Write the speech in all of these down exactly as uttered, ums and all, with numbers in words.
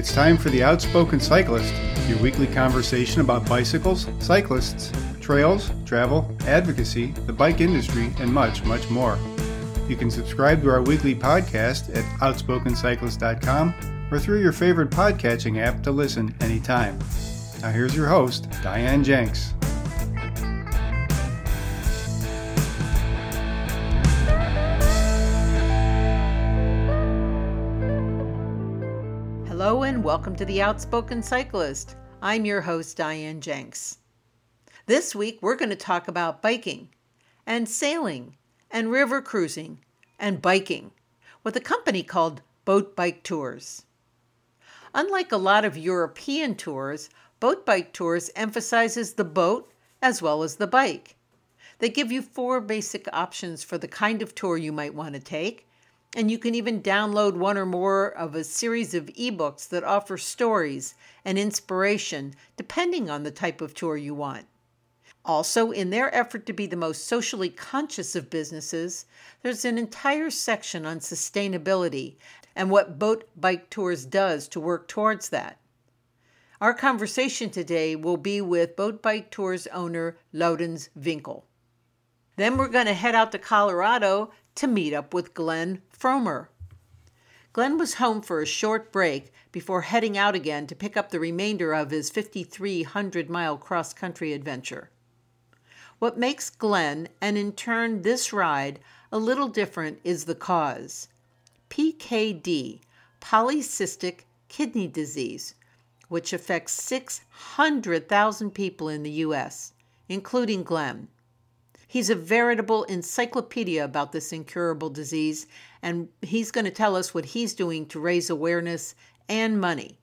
It's time for The Outspoken Cyclist, your weekly conversation about bicycles, cyclists, trails, travel, advocacy, the bike industry, and much, much more. You can subscribe to our weekly podcast at outspoken cyclist dot com or through your favorite podcatching app to listen anytime. Now here's your host, Diane Jenks. Hello and welcome to The Outspoken Cyclist. I'm your host, Diane Jenks. This week we're going to talk about biking and sailing and river cruising and biking with a company called Boat Bike Tours. Unlike a lot of European tours, Boat Bike Tours emphasizes the boat as well as the bike. They give you four basic options for the kind of tour you might want to take, and you can even download one or more of a series of ebooks that offer stories and inspiration depending on the type of tour you want. Also, in their effort to be the most socially conscious of businesses, there's an entire section on sustainability and what Boat Bike Tours does to work towards that. Our conversation today will be with Boat Bike Tours owner Laurens Winkel. Then we're going to head out to Colorado to meet up with Glenn Frommer. Glenn was home for a short break before heading out again to pick up the remainder of his fifty-three hundred mile cross-country adventure. What makes Glenn, and in turn this ride, a little different is the cause. P K D, polycystic kidney disease, which affects six hundred thousand people in the U S, including Glenn. He's a veritable encyclopedia about this incurable disease, and he's going to tell us what he's doing to raise awareness and money.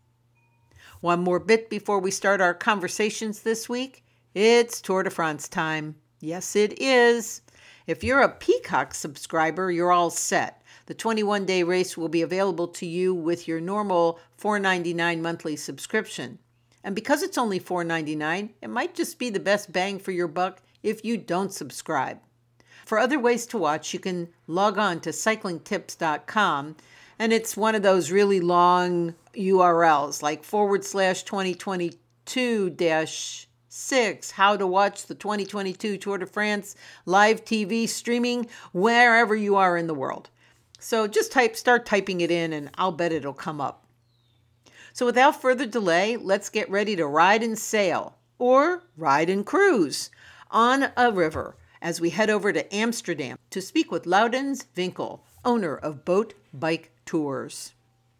One more bit before we start our conversations this week. It's Tour de France time. Yes, it is. If you're a Peacock subscriber, you're all set. The twenty-one day race will be available to you with your normal four dollars and ninety-nine cents monthly subscription. And because it's only four dollars and ninety-nine cents, it might just be the best bang for your buck if you don't subscribe. For other ways to watch, you can log on to cycling tips dot com, and it's one of those really long U R Ls like forward slash twenty twenty-two dash six, how to watch the twenty twenty-two Tour de France live T V streaming wherever you are in the world. So just type, start typing it in, and I'll bet it'll come up. So without further delay, let's get ready to ride and sail, or ride and cruise, on a river as we head over to Amsterdam to speak with Laurens Winkel, owner of Boat Bike Tours.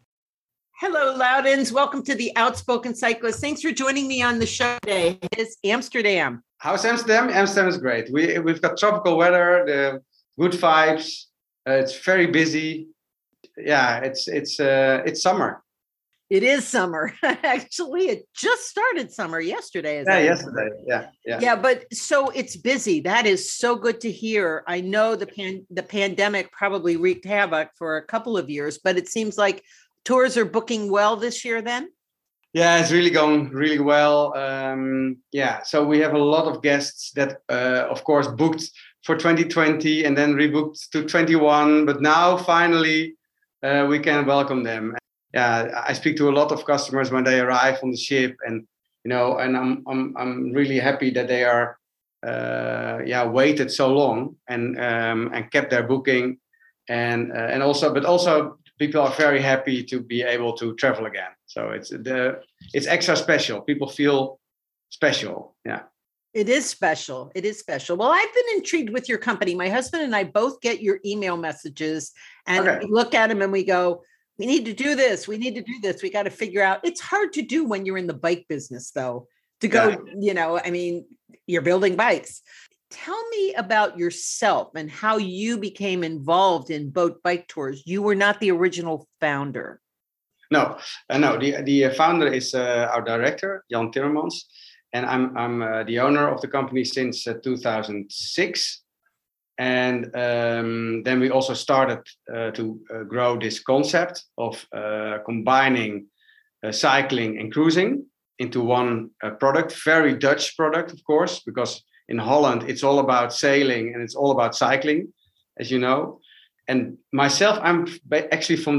Hello, Laurens. Welcome to The Outspoken Cyclist. Thanks for joining me on the show today. It's Amsterdam. How's Amsterdam? Amsterdam is great. We, we've got tropical weather, the good vibes. Uh, it's very busy. Yeah, it's it's uh, it's summer. It is summer. Actually, it just started summer yesterday. Yeah, yesterday. Yeah, yeah. Yeah, but so it's busy. That is so good to hear. I know the pan- the pandemic probably wreaked havoc for a couple of years, but it seems like tours are booking well this year then? Yeah, it's really going really well. Um, yeah, so we have a lot of guests that, uh, of course, booked for twenty twenty and then rebooked to twenty-one. But now, finally, uh, we can welcome them. Yeah, I speak to a lot of customers when they arrive on the ship, and you know, and I'm I'm I'm really happy that they are, uh, yeah, waited so long and um, and kept their booking, and uh, and also, but also people are very happy to be able to travel again. So it's the it's extra special. People feel special. Yeah. It is special. It is special. Well, I've been intrigued with your company. My husband and I both get your email messages, and okay. we look at them and we go, we need to do this. We need to do this. We got to figure out. It's hard to do when you're in the bike business, though, to go, yeah. you know, I mean, you're building bikes. Tell me about yourself and how you became involved in Boat Bike Tours. You were not the original founder. No, uh, no. The the founder is uh, our director, Jan Timmermans, and I'm I'm uh, the owner of the company since uh, two thousand six. And um, then we also started uh, to uh, grow this concept of uh, combining uh, cycling and cruising into one uh, product, very Dutch product, of course, because in Holland, it's all about sailing and it's all about cycling, as you know. And myself, I'm actually from the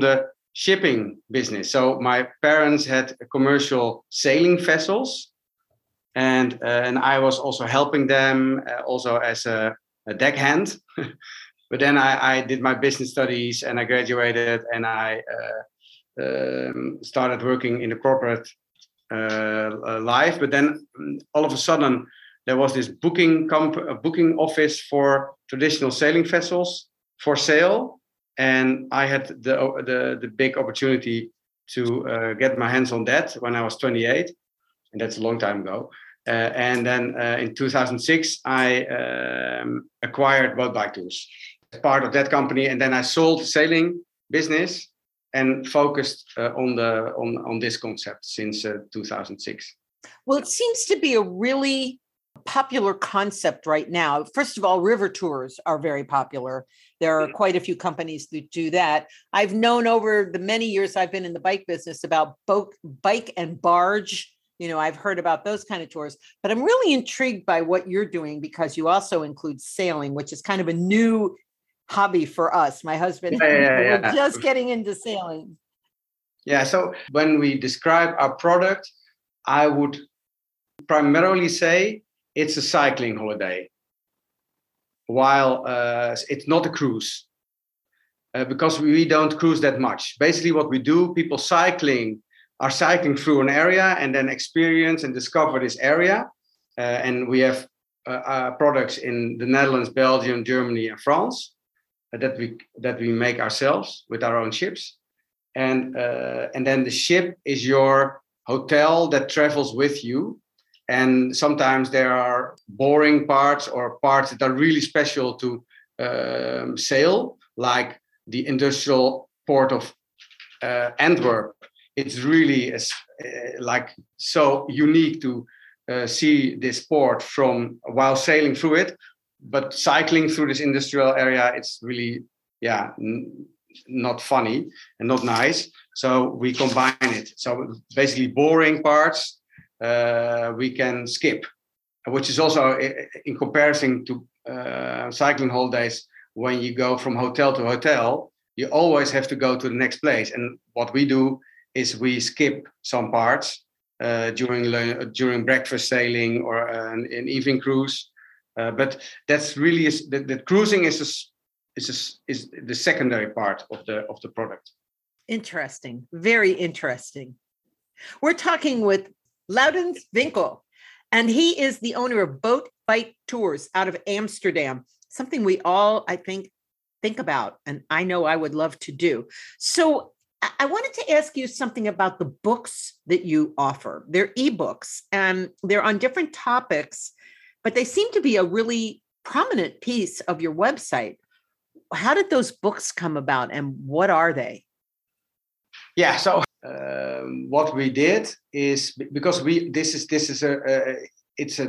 shipping business. So my parents had commercial sailing vessels, and uh, and I was also helping them, uh, also as a, a deckhand. But then I, I did my business studies and I graduated, and I uh, um, started working in the corporate uh, life. But then all of a sudden there was this booking comp- a booking office for traditional sailing vessels for sale, and I had the the, the big opportunity to uh, get my hands on that when I was twenty-eight, and that's a long time ago. Uh, and then uh, in two thousand six, I um, acquired Boat Bike Tours as part of that company, and then I sold the sailing business and focused uh, on the on on this concept since uh, two thousand six. Well, it seems to be a really popular concept right now. First of all, river tours are very popular. There are quite a few companies that do that. I've known over the many years I've been in the bike business about boat, bike and barge. You know, I've heard about those kind of tours, but I'm really intrigued by what you're doing because you also include sailing, which is kind of a new hobby for us. My husband yeah, and yeah, I yeah. were just getting into sailing. Yeah, so when we describe our product, I would primarily say it's a cycling holiday, while uh, it's not a cruise, uh, because we don't cruise that much. Basically, what we do, people cycling are cycling through an area and then experience and discover this area. Uh, and we have uh, uh, products in the Netherlands, Belgium, Germany, and France uh, that we that we make ourselves with our own ships. And uh, and then the ship is your hotel that travels with you. And sometimes there are boring parts or parts that are really special to um, sail, like the industrial port of uh, Antwerp. It's really uh, like so unique to uh, see this port from while sailing through it, but cycling through this industrial area, it's really, yeah, n- not funny and not nice. So we combine it. So basically boring parts, Uh, we can skip, which is also in comparison to uh, cycling holidays. When you go from hotel to hotel, you always have to go to the next place. And what we do is we skip some parts uh, during during breakfast sailing or an, an evening cruise. Uh, but that's really is, the, the cruising is a, is a, is the secondary part of the of the product. Interesting, very interesting. We're talking with Laurens Winkel, and he is the owner of Boat Bike Tours out of Amsterdam, something we all, I think, think about, and I know I would love to do. So I wanted to ask you something about the books that you offer. They're ebooks, and they're on different topics, but they seem to be a really prominent piece of your website. How did those books come about, and what are they? Yeah, so um, what we did is because we this is this is a, a it's a,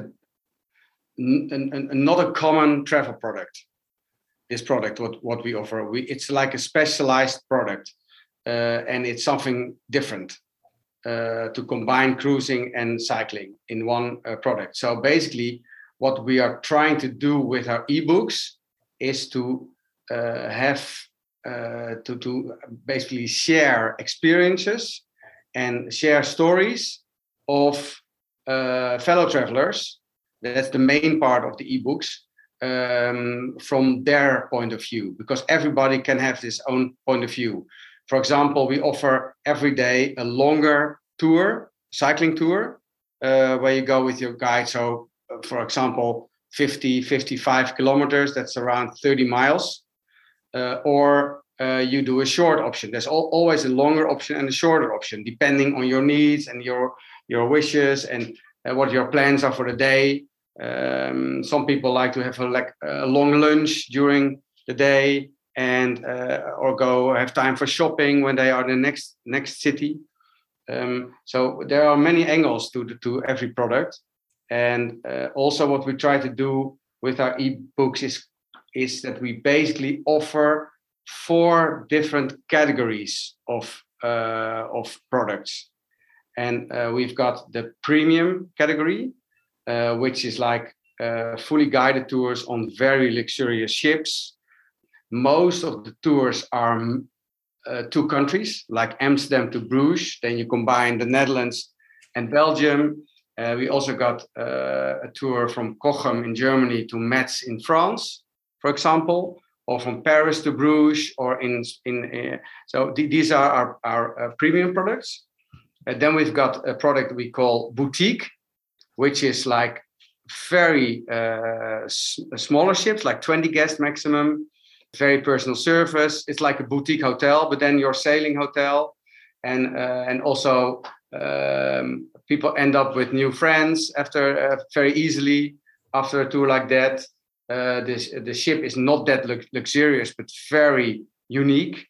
a, a not a common travel product. This product, what what we offer, we it's like a specialized product, uh, and it's something different uh, to combine cruising and cycling in one uh, product. So basically, what we are trying to do with our ebooks is to uh, have. Uh, to, to basically share experiences and share stories of uh, fellow travelers. That's the main part of the ebooks, um, from their point of view, because everybody can have his own point of view. For example, we offer every day a longer tour, cycling tour, uh, where you go with your guide. So, uh, for example, fifty, fifty-five kilometers, that's around thirty miles. Uh, or uh, you do a short option. There's al- always a longer option and a shorter option, depending on your needs and your your wishes and uh, what your plans are for the day. Um, some people like to have a, like a long lunch during the day and uh, or go have time for shopping when they are in the next next city. Um, so there are many angles to the, to every product, and uh, also what we try to do with our ebooks is. is that we basically offer four different categories of uh, of products. And uh, we've got the premium category, uh, which is like uh, fully guided tours on very luxurious ships. Most of the tours are uh, two countries, like Amsterdam to Bruges. Then you combine the Netherlands and Belgium. Uh, we also got uh, a tour from Cochem in Germany to Metz in France, for example, or from Paris to Bruges, or in in. Uh, so th- these are our, our uh, premium products. And then we've got a product we call boutique, which is like very uh, s- smaller ships, like twenty guests maximum, very personal service. It's like a boutique hotel, but then your sailing hotel, and uh, and also um, people end up with new friends after uh, very easily after a tour like that. Uh, this the ship is not that lux- luxurious, but very unique.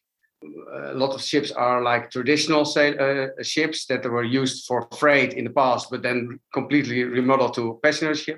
A lot of ships are like traditional sail, uh, ships that were used for freight in the past, but then completely remodeled to passenger ship.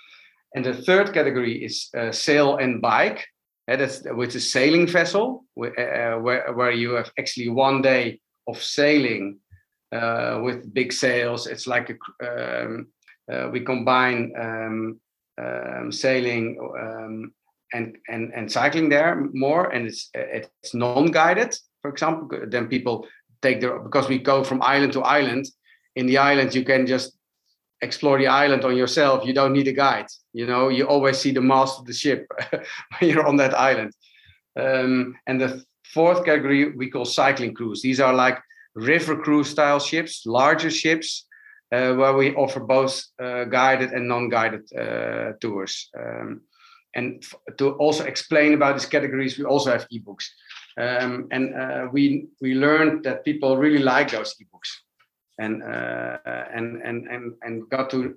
And the third category is uh, sail and bike. Uh, that's with a sailing vessel, uh, where, where you have actually one day of sailing uh, with big sails. It's like a, um, uh, we combine um, um, sailing um, and, and, and cycling there more, and it's it's non-guided, for example. Then people take their, because we go from island to island. In the island, you can just explore the island on yourself. You don't need a guide. You know, you always see the mast of the ship when you're on that island. Um, and the fourth category we call cycling cruise. These are like river cruise style ships, larger ships, uh, where we offer both uh, guided and non-guided uh, tours. Um, and f- to also explain about these categories, we also have ebooks. Um, and uh, we we learned that people really like those ebooks, and uh, and and and and got to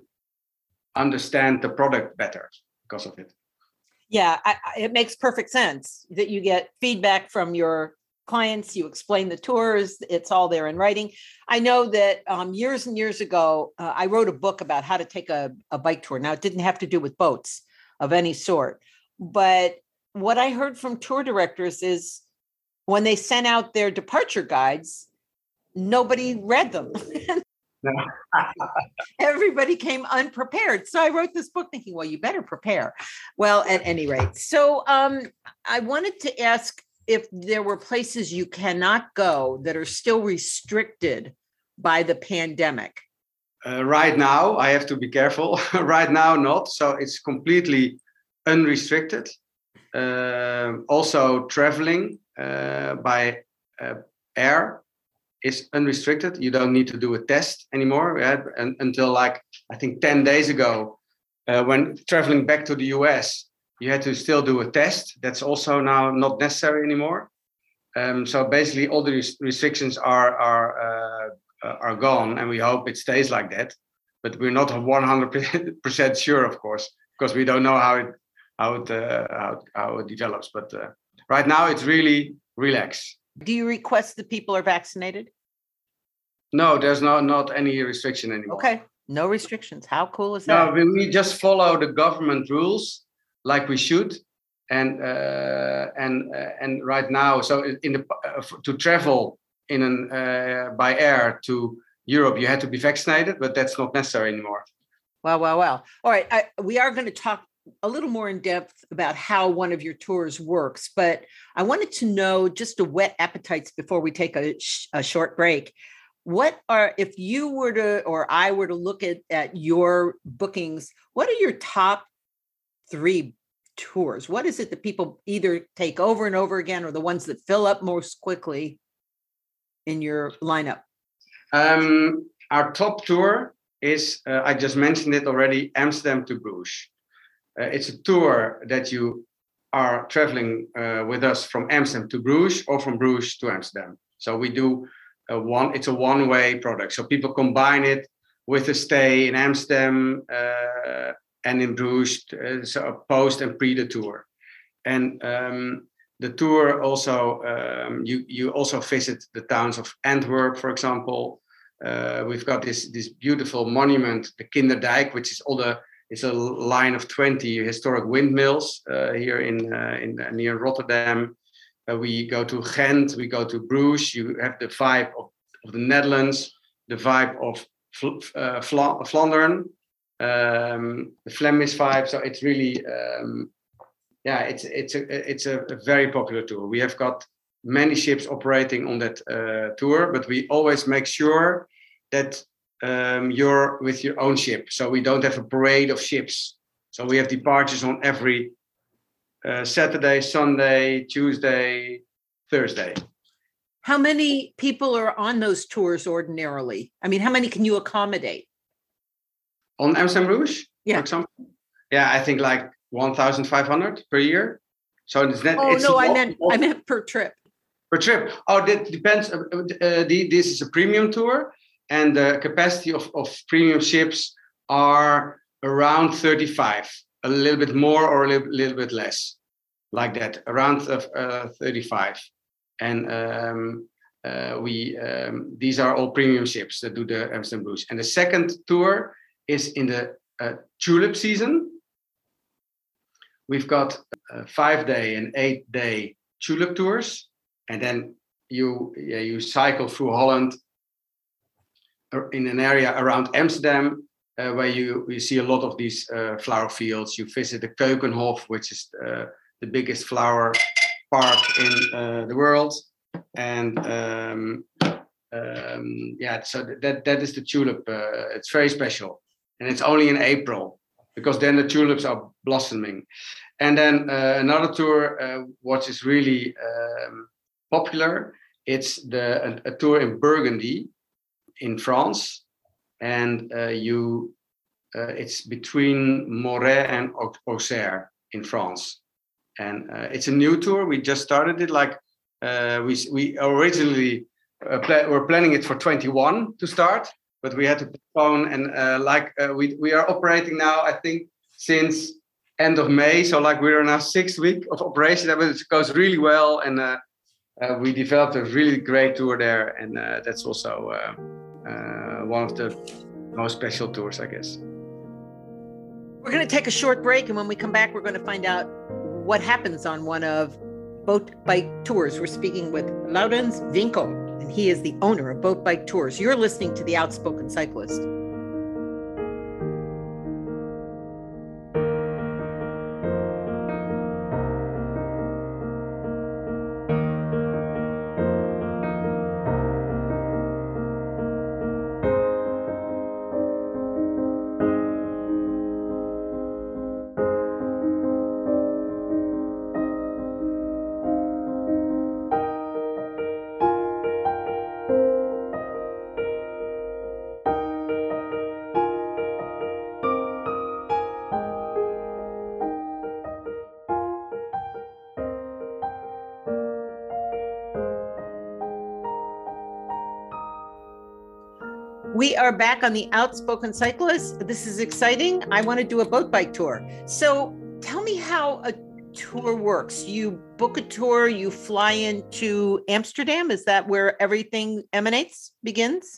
understand the product better because of it. Yeah, I, I, it makes perfect sense that you get feedback from your clients, you explain the tours, it's all there in writing. I know that um, years and years ago, uh, I wrote a book about how to take a, a bike tour. Now, it didn't have to do with boats of any sort, but what I heard from tour directors is when they sent out their departure guides, nobody read them. Everybody came unprepared. So I wrote this book thinking, well, you better prepare. Well, at any rate. So um, I wanted to ask if there were places you cannot go that are still restricted by the pandemic. Uh, right now, I have to be careful. Right now, not. So it's completely unrestricted. Uh, also, traveling uh, by uh, air is unrestricted. You don't need to do a test anymore. Yeah? And, until like, I think ten days ago, uh, when traveling back to the U S, you had to still do a test. That's also now not necessary anymore. Um, so basically all the res- restrictions are, are, uh, are gone, and we hope it stays like that. But we're not one hundred percent sure, of course, because we don't know how it, how it, uh, how, how it develops. But uh, right now it's really relaxed. Do you request that people are vaccinated? No, there's no not any restriction anymore. Okay, no restrictions. How cool is that? No, we, we just follow the government rules like we should, and uh, and uh, and right now, so in the uh, to travel in an uh, by air to Europe, you had to be vaccinated, but that's not necessary anymore. Wow, wow, wow! All right, I, we are going to talk a little more in depth about how one of your tours works, but I wanted to know just to whet appetites before we take a, sh- a short break. What are, if you were to, or I were to look at, at your bookings, what are your top three tours? What is it that people either take over and over again, or the ones that fill up most quickly in your lineup? Um, our top tour is, uh, I just mentioned it already, Amsterdam to Bruges. Uh, it's a tour that you are traveling uh, with us from Amsterdam to Bruges, or from Bruges to Amsterdam. So we do a one, it's a one-way product. So people combine it with a stay in Amsterdam uh, and in Bruges, uh, so post and pre the tour. And um, the tour also, um, you, you also visit the towns of Antwerp, for example. Uh, we've got this, this beautiful monument, the Kinderdijk, which is all the It's a line of twenty historic windmills uh, here in, uh, in uh, near Rotterdam. Uh, we go to Ghent, we go to Bruges. You have the vibe of, of the Netherlands, the vibe of Fl- uh, Fla- Flandern, um, the Flemish vibe. So it's really, um, yeah, it's it's a it's a, a very popular tour. We have got many ships operating on that uh, tour, but we always make sure that um, you're with your own ship. So we don't have a parade of ships. So we have departures on every uh, Saturday, Sunday, Tuesday, Thursday. How many people are on those tours ordinarily? I mean, how many can you accommodate? On Amsterdam Rouge, yeah. for example? Yeah, I think like one thousand five hundred per year. So it's not. Oh, it's no, I lot, meant lot, I meant per trip. Per trip. Oh, that depends. Uh, uh, the, this is a premium tour, and the capacity of, of premium ships are around thirty-five, a little bit more or a little, little bit less, like that, around uh, thirty-five. And um, uh, we um, these are all premium ships that do the Amsterdam Rouge. And the second tour is in the uh, tulip season. We've got a five-day and eight-day tulip tours, and then you yeah, you cycle through Holland in an area around Amsterdam, uh, where you, you see a lot of these uh, flower fields. You visit the Keukenhof, which is uh, the biggest flower park in uh, the world, and um, um, yeah, so that that is the tulip. Uh, it's very special, and it's only in April because then the tulips are blossoming. And then uh, another tour, uh, which is really um, popular, it's the a, a tour in Burgundy, in France, and uh, you uh, it's between Moret and Auxerre in France. And uh, it's a new tour. We just started it. Like uh, we we originally uh, pla- were planning it for twenty-one to start, but we had to postpone. And uh, like uh, we we are operating now, I think since end of May. So like we are now six weeks of operation. But it goes really well, and uh, uh, we developed a really great tour there. And uh, that's also uh, uh, one of the most special tours, I guess. We're going to take a short break, and when we come back, we're going to find out what happens on one of Boat Bike Tours. We're speaking with Laurens Winkel, and he is the owner of Boat Bike Tours. You're listening to The Outspoken Cyclist. We are back on The Outspoken Cyclist. This is exciting. I want to do a boat bike tour. So tell me how a tour works. You book a tour, you fly into Amsterdam. Is that where everything emanates, begins?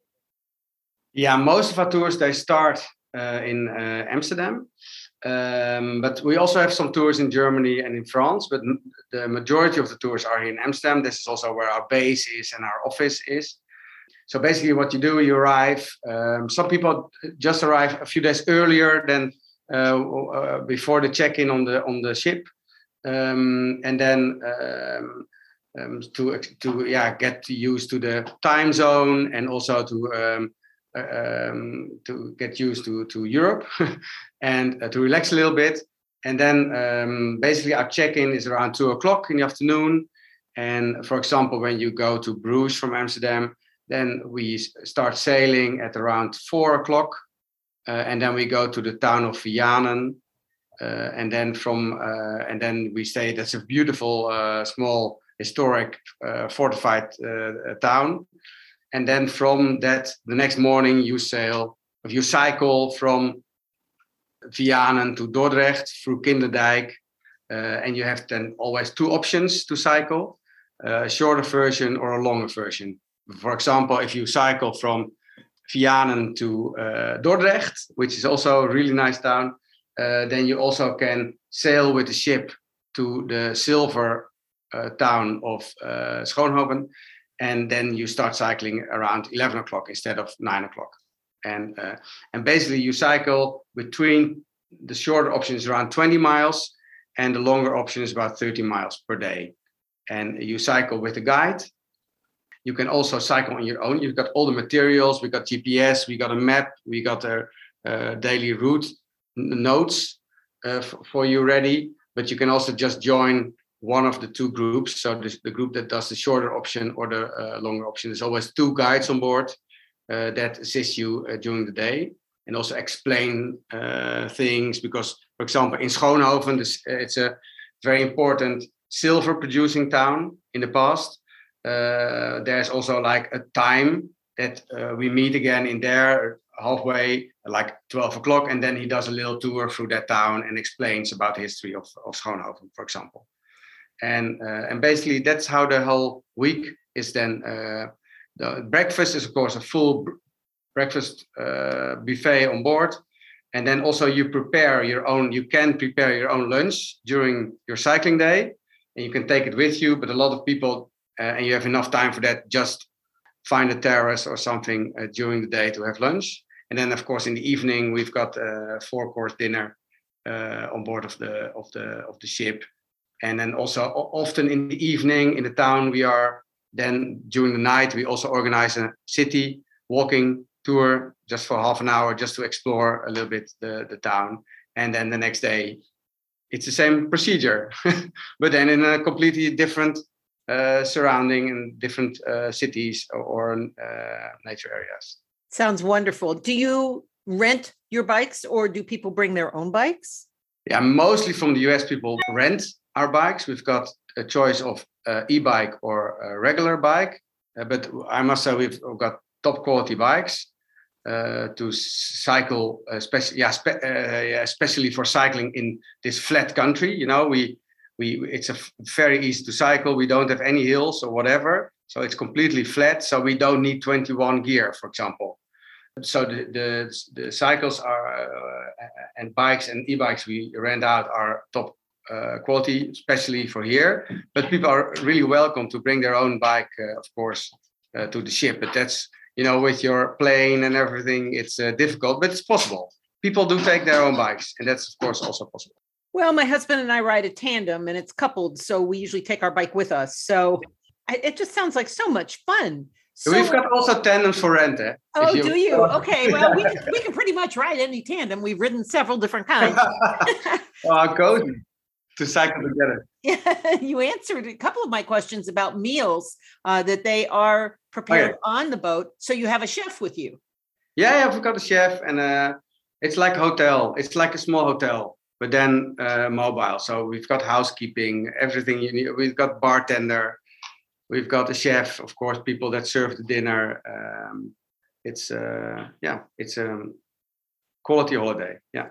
Yeah, most of our tours, they start uh, in uh, Amsterdam. Um, but we also have some tours in Germany and in France. But the majority of the tours are in Amsterdam. This is also where our base is and our office is. So basically what you do, you arrive. Um, some people just arrive a few days earlier than uh, uh, before the check-in on the on the ship. Um, and then um, um, to, to yeah, get used to the time zone and also to um, uh, um, to get used to, to Europe and uh, to relax a little bit. And then um, basically our check-in is around two o'clock in the afternoon. And for example, when you go to Bruges from Amsterdam, then we start sailing at around four o'clock, uh, and then we go to the town of Vianen, uh, and then from uh, and then we stay. That's a beautiful, uh, small, historic, uh, fortified uh, town. And then from that, the next morning you sail, if you cycle from Vianen to Dordrecht through Kinderdijk, uh, and you have then always two options to cycle: a shorter version or a longer version. For example, if you cycle from Vianen to uh, Dordrecht, which is also a really nice town, uh, then you also can sail with the ship to the silver uh, town of uh, Schoonhoven, and then you start cycling around eleven o'clock instead of nine o'clock. And uh, and basically you cycle between the shorter option is around twenty miles, and the longer option is about thirty miles per day. and you cycle with a guide. You can also cycle on your own. You've got all the materials. We got G P S. We got a map. We got a, a daily route notes uh, f- for you ready. But you can also just join one of the two groups. So this, the group that does the shorter option or the uh, longer option. There's always two guides on board uh, that assist you uh, during the day and also explain uh, things. Because, for example, in Schoonhoven, this, uh, it's a very important silver producing town in the past. Uh, there's also like a time that uh, we meet again in there halfway, like twelve o'clock, and then he does a little tour through that town and explains about the history of, of Schoonhoven, for example. And uh, and basically that's how the whole week is then. Uh, the breakfast is of course a full b- breakfast uh, buffet on board, and then also you prepare your own. You can prepare your own lunch during your cycling day, and you can take it with you. But a lot of people. Uh, and you have enough time for that, just find a terrace or something uh, during the day to have lunch. And then, of course, in the evening, we've got a four-course dinner uh, on board of the of the of the ship. And then also often in the evening in the town, we are then during the night, we also organize a city walking tour just for half an hour, just to explore a little bit the, the town. And then the next day, it's the same procedure, but then in a completely different Uh, surrounding in different uh, cities or, or uh, nature areas. Sounds wonderful. Do you rent your bikes or do people bring their own bikes? Yeah, mostly from the U S people rent our bikes. We've got a choice of uh, e-bike or a regular bike, uh, but I must say we've got top quality bikes uh, to cycle, especially yeah, spe- uh, especially for cycling in this flat country. You know, we. We, it's a f- very easy to cycle. We don't have any hills or whatever. So it's completely flat. So we don't need twenty-one gear, for example. So the the, the cycles are uh, and bikes and e-bikes we rent out are top uh, quality, especially for here. But people are really welcome to bring their own bike, uh, of course, uh, to the ship. But that's, you know, with your plane and everything, it's uh, difficult, but it's possible. People do take their own bikes, and that's, of course, also possible. Well, my husband and I ride a tandem and it's coupled. So we usually take our bike with us. So I, it just sounds like so much fun. So, we've got also tandems for rent. Eh? Oh, you... do you? Okay. Well, we can, we can pretty much ride any tandem. We've ridden several different kinds. Oh, cozy to cycle together. Yeah, you answered a couple of my questions about meals uh, that they are prepared oh, yeah. on the boat. So you have a chef with you. Yeah, yeah, we've got a chef and uh, it's like a hotel. It's like a small hotel. But then uh, mobile. So we've got housekeeping, everything you need. We've got bartender. We've got a chef, of course, people that serve the dinner. Um, it's, uh, yeah, it's a quality holiday. Yeah.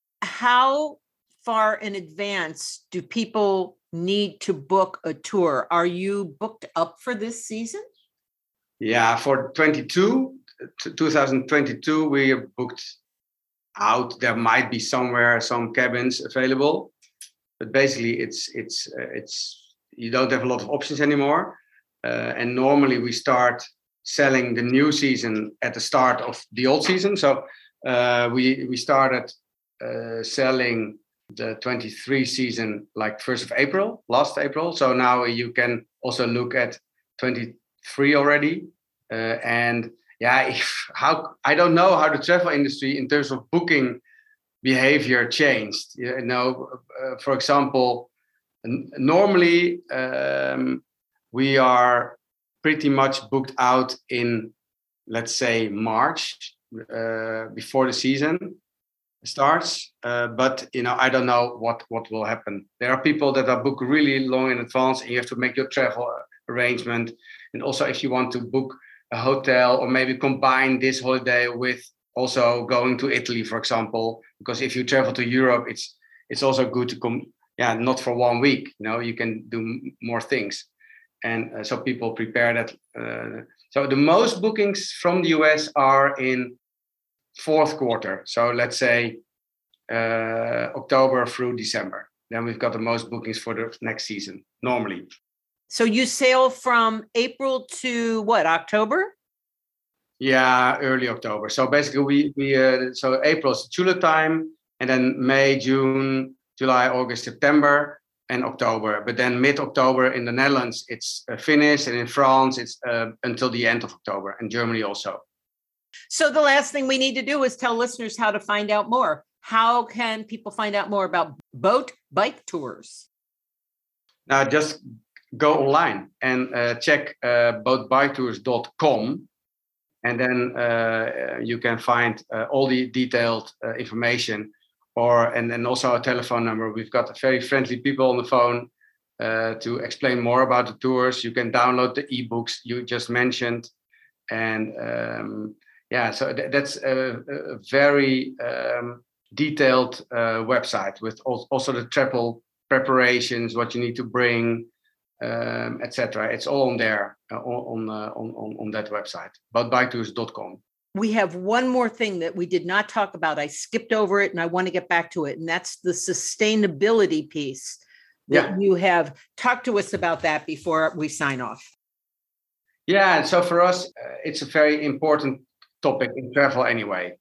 How far in advance do people need to book a tour? Are you booked up for this season? Yeah, for twenty-two, twenty twenty-two, we are booked out. There might be somewhere some cabins available, but basically it's it's uh, it's you don't have a lot of options anymore. Uh, and normally we start selling the new season at the start of the old season. So uh, we we started uh, selling the twenty-three season like first of April, last April. So now you can also look at twenty-three already, uh, and. Yeah, if, how I don't know how the travel industry in terms of booking behavior changed. You know, uh, for example, n- normally um, we are pretty much booked out in, let's say, March uh, before the season starts. Uh, but you know, I don't know what what will happen. There are people that are booked really long in advance, and you have to make your travel arrangement. And also, if you want to book a hotel or maybe combine this holiday with also going to Italy, for example, because if you travel to Europe, it's it's also good to come, yeah, not for one week, you know, you can do m- more things. And uh, so people prepare that. Uh, so the most bookings from the U S are in fourth quarter. So let's say uh, October through December. Then we've got the most bookings for the next season, normally. So you sail from April to what, October? Yeah, early October. So basically, we we uh, so April is the tulip time, and then May, June, July, August, September and October. But then mid-October in the Netherlands, it's uh, finished. And in France, it's uh, until the end of October, and Germany also. So the last thing we need to do is tell listeners how to find out more. How can people find out more about boat bike tours? Now, just go online and uh, check uh, boat bike tours dot com. And then uh, you can find uh, all the detailed uh, information, or and, and also a telephone number. We've got very friendly people on the phone uh, to explain more about the tours. You can download the ebooks you just mentioned. And um, yeah, so th- that's a, a very um, detailed uh, website with also the travel preparations, what you need to bring, um, et cetera. It's all on there, uh, on, uh, on on on that website, boat bike tours dot com. We have one more thing that we did not talk about. I skipped over it and I want to get back to it. And that's the sustainability piece that yeah. you have talked to us about that before we sign off. Yeah. So for us, uh, it's a very important topic in travel anyway.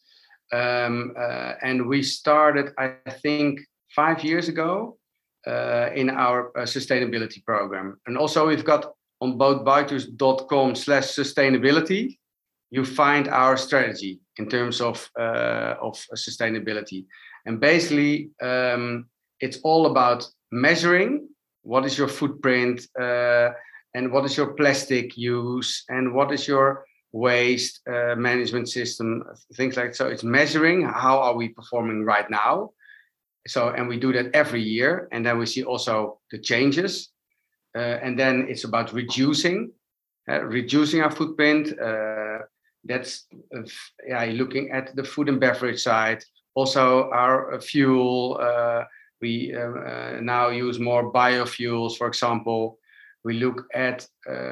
Um, uh, and we started, I think, five years ago uh, in our uh, sustainability program. And also we've got on boat bike tours dot com slash sustainability. You find our strategy in terms of uh, of sustainability, and basically um, it's all about measuring what is your footprint uh, and what is your plastic use and what is your waste uh, management system, things like that. So it's measuring how are we performing right now. So and we do that every year, and then we see also the changes, uh, and then it's about reducing, uh, reducing our footprint. Uh, That's uh, yeah, looking at the food and beverage side. Also, our uh, fuel. Uh, we uh, uh, now use more biofuels, for example. We look at.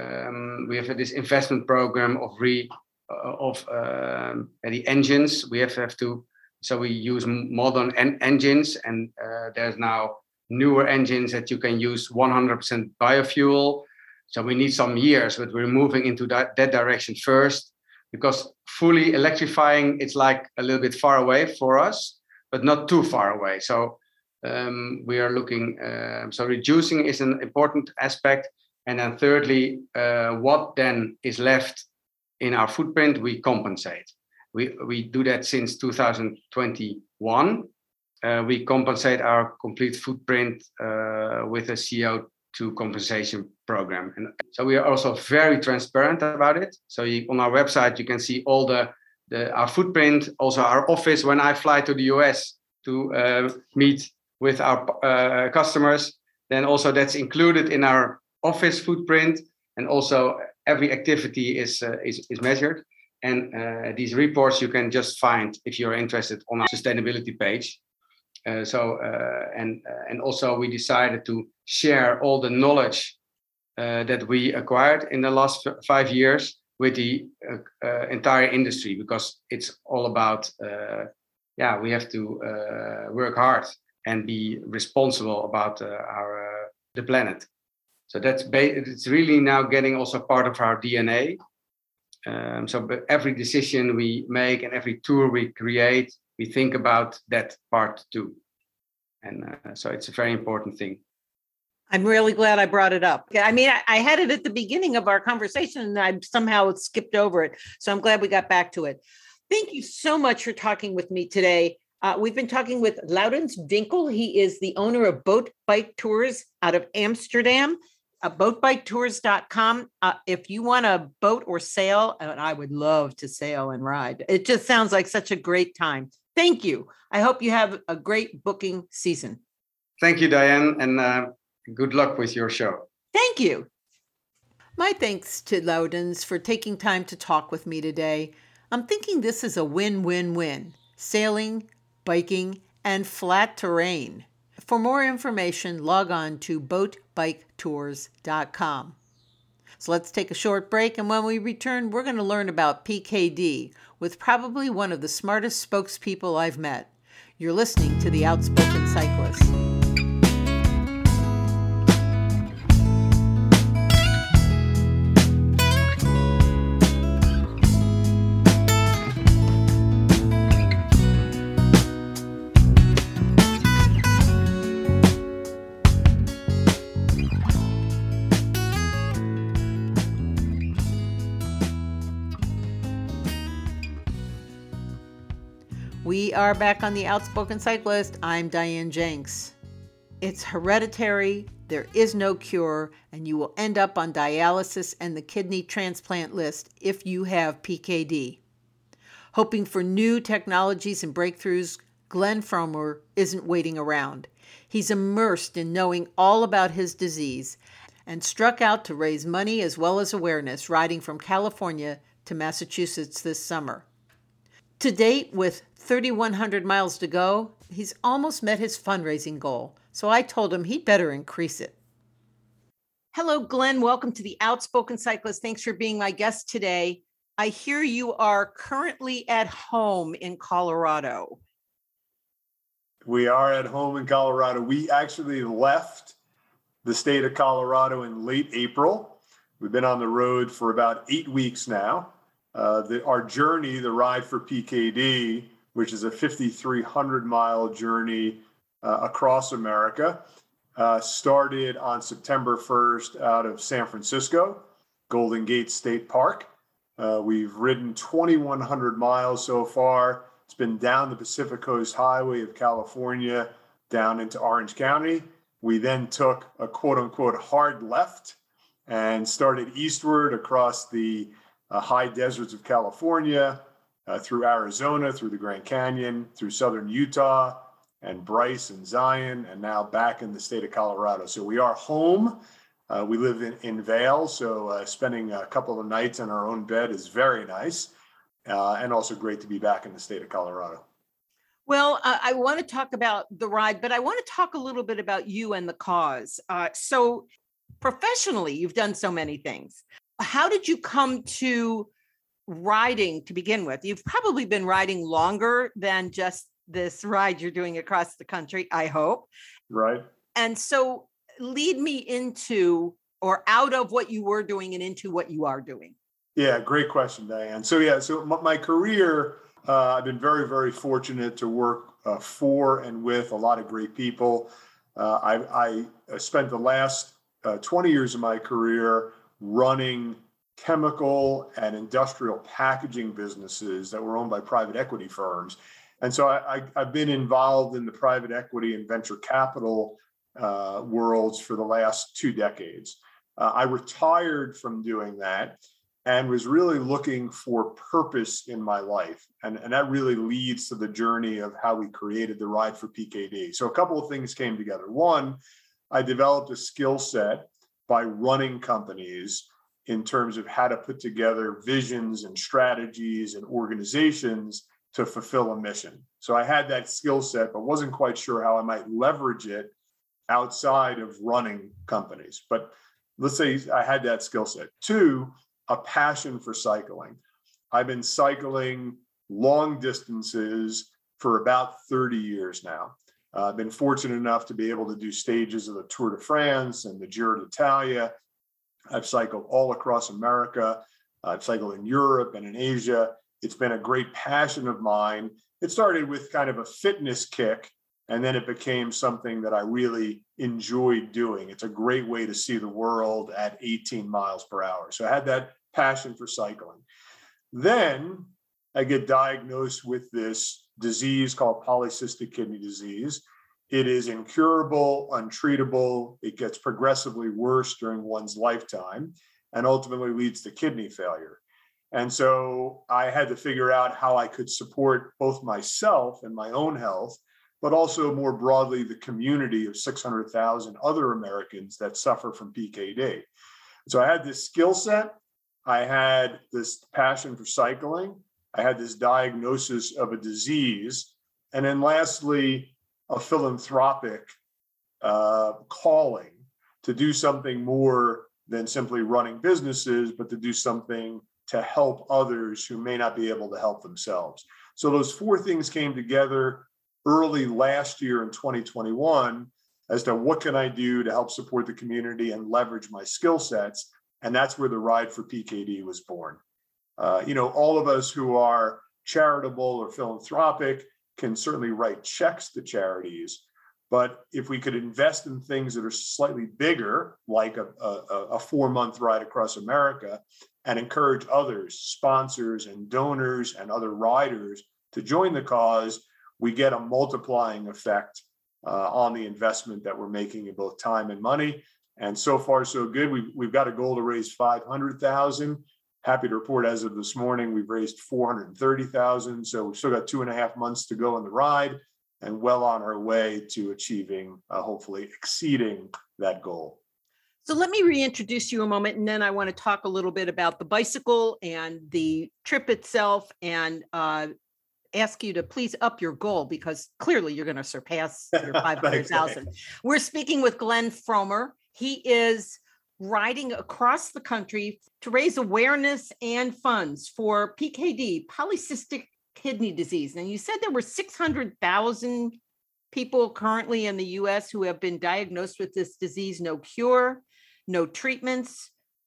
Um, we have this investment program of re uh, of um, the engines. We have, have to. So we use modern en- engines, and uh, there's now newer engines that you can use one hundred percent biofuel. So we need some years, but we're moving into that, that direction first. Because fully electrifying, it's like a little bit far away for us, but not too far away. So um, we are looking, uh, so reducing is an important aspect. And then thirdly, uh, what then is left in our footprint, we compensate. We, we do that since two thousand twenty-one. Uh, we compensate our complete footprint uh, with a C O two compensation program. And so we are also very transparent about it. So you, on our website, you can see all the, the our footprint, also our office. When I fly to the U S to uh, meet with our uh, customers, then also that's included in our office footprint. And also every activity is, uh, is, is measured. And uh, these reports you can just find if you're interested on our sustainability page. Uh, so uh, and uh, and also we decided to share all the knowledge uh, that we acquired in the last f- five years with the uh, uh, entire industry, because it's all about uh, yeah we have to uh, work hard and be responsible about uh, our uh, the planet. So that's ba- it's really now getting also part of our D N A. Um, so but every decision we make and every tour we create, we think about that part too. And uh, so it's a very important thing. I'm really glad I brought it up. I mean, I, I had it at the beginning of our conversation and I somehow skipped over it. So I'm glad we got back to it. Thank you so much for talking with me today. Uh, we've been talking with Laurens Winkel. He is the owner of Boat Bike Tours out of Amsterdam. Uh, boat bike tours dot com. Uh, if you want a boat or sail, and I would love to sail and ride. It just sounds like such a great time. Thank you. I hope you have a great booking season. Thank you, Diane, and uh, good luck with your show. Thank you. My thanks to Laurens for taking time to talk with me today. I'm thinking this is a win-win-win. Sailing, biking, and flat terrain. For more information, log on to boat bike tours dot com. So let's take a short break, and when we return, we're going to learn about P K D with probably one of the smartest spokespeople I've met. You're listening to The Outspoken Cyclist. We are back on the Outspoken Cyclist. I'm Diane Jenks. It's hereditary, there is no cure, and you will end up on dialysis and the kidney transplant list if you have P K D. Hoping for new technologies and breakthroughs, Glenn Frommer isn't waiting around. He's immersed in knowing all about his disease and struck out to raise money as well as awareness, riding from California to Massachusetts this summer. To date, with thirty-one hundred miles to go, he's almost met his fundraising goal, so I told him he'd better increase it. Hello, Glenn. Welcome to the Outspoken Cyclist. Thanks for being my guest today. I hear you are currently at home in Colorado. We are at home in Colorado. We actually left the state of Colorado in late April. We've been on the road for about eight weeks now. Uh, the, our journey, the Ride for P K D, which is a fifty-three hundred mile journey uh, across America, uh, started on September first out of San Francisco, Golden Gate State Park. Uh, we've ridden twenty-one hundred miles so far. It's been down the Pacific Coast Highway of California, down into Orange County. We then took a quote unquote hard left and started eastward across the uh, high deserts of California, uh, through Arizona, through the Grand Canyon, through southern Utah and Bryce and Zion, and now back in the state of Colorado. So we are home. Uh, we live in, in Vail, so uh, spending a couple of nights in our own bed is very nice, uh, and also great to be back in the state of Colorado. Well, uh, I want to talk about the ride, but I want to talk a little bit about you and the cause. Uh, so professionally, you've done so many things. How did you come to riding to begin with? You've probably been riding longer than just this ride you're doing across the country, I hope. Right. And so lead me into or out of what you were doing and into what you are doing. Yeah, great question, Diane. So yeah, so my, my career, uh, I've been very, very fortunate to work uh, for and with a lot of great people. Uh, I, I spent the last uh, twenty years of my career running chemical and industrial packaging businesses that were owned by private equity firms. And so I, I, I've been involved in the private equity and venture capital uh, worlds for the last two decades. Uh, I retired from doing that and was really looking for purpose in my life. And, and that really leads to the journey of how we created the Ride for P K D. So a couple of things came together. One, I developed a skill set by running companies in terms of how to put together visions and strategies and organizations to fulfill a mission. So I had that skill set, but wasn't quite sure how I might leverage it outside of running companies. But let's say I had that skill set. Two, a passion for cycling. I've been cycling long distances for about thirty years now. Uh, I've been fortunate enough to be able to do stages of the Tour de France and the Giro d'Italia. I've cycled all across America. I've cycled in Europe and in Asia. It's been a great passion of mine. It started with kind of a fitness kick, and then it became something that I really enjoyed doing. It's a great way to see the world at eighteen miles per hour. So I had that passion for cycling. Then I get diagnosed with this disease called polycystic kidney disease. It is incurable, untreatable. It gets progressively worse during one's lifetime and ultimately leads to kidney failure. And so I had to figure out how I could support both myself and my own health, but also more broadly, the community of six hundred thousand other Americans that suffer from P K D. So I had this skill set. I had this passion for cycling. I had this diagnosis of a disease. And then lastly, a philanthropic uh, calling to do something more than simply running businesses, but to do something to help others who may not be able to help themselves. So those four things came together early last year in twenty twenty-one as to what can I do to help support the community and leverage my skill sets. And that's where the Ride for P K D was born. Uh, you know, all of us who are charitable or philanthropic can certainly write checks to charities. But if we could invest in things that are slightly bigger, like a, a, a four-month ride across America, and encourage others, sponsors and donors and other riders to join the cause, we get a multiplying effect uh, on the investment that we're making in both time and money. And so far, so good. We've, we've got a goal to raise five hundred thousand dollars. Happy to report as of this morning, we've raised four hundred thirty thousand dollars. So we've still got two and a half months to go on the ride and well on our way to achieving, uh, hopefully exceeding that goal. So let me reintroduce you a moment, and then I want to talk a little bit about the bicycle and the trip itself, and uh, ask you to please up your goal, because clearly you're going to surpass your five hundred thousand. We're speaking with Glenn Frommer. He is riding across the country to raise awareness and funds for P K D, polycystic kidney disease. And you said there were six hundred thousand people currently in the U S who have been diagnosed with this disease, no cure, no treatments.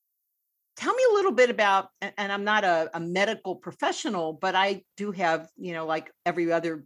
Tell me a little bit about, and I'm not a, a medical professional, but I do have, you know, like every other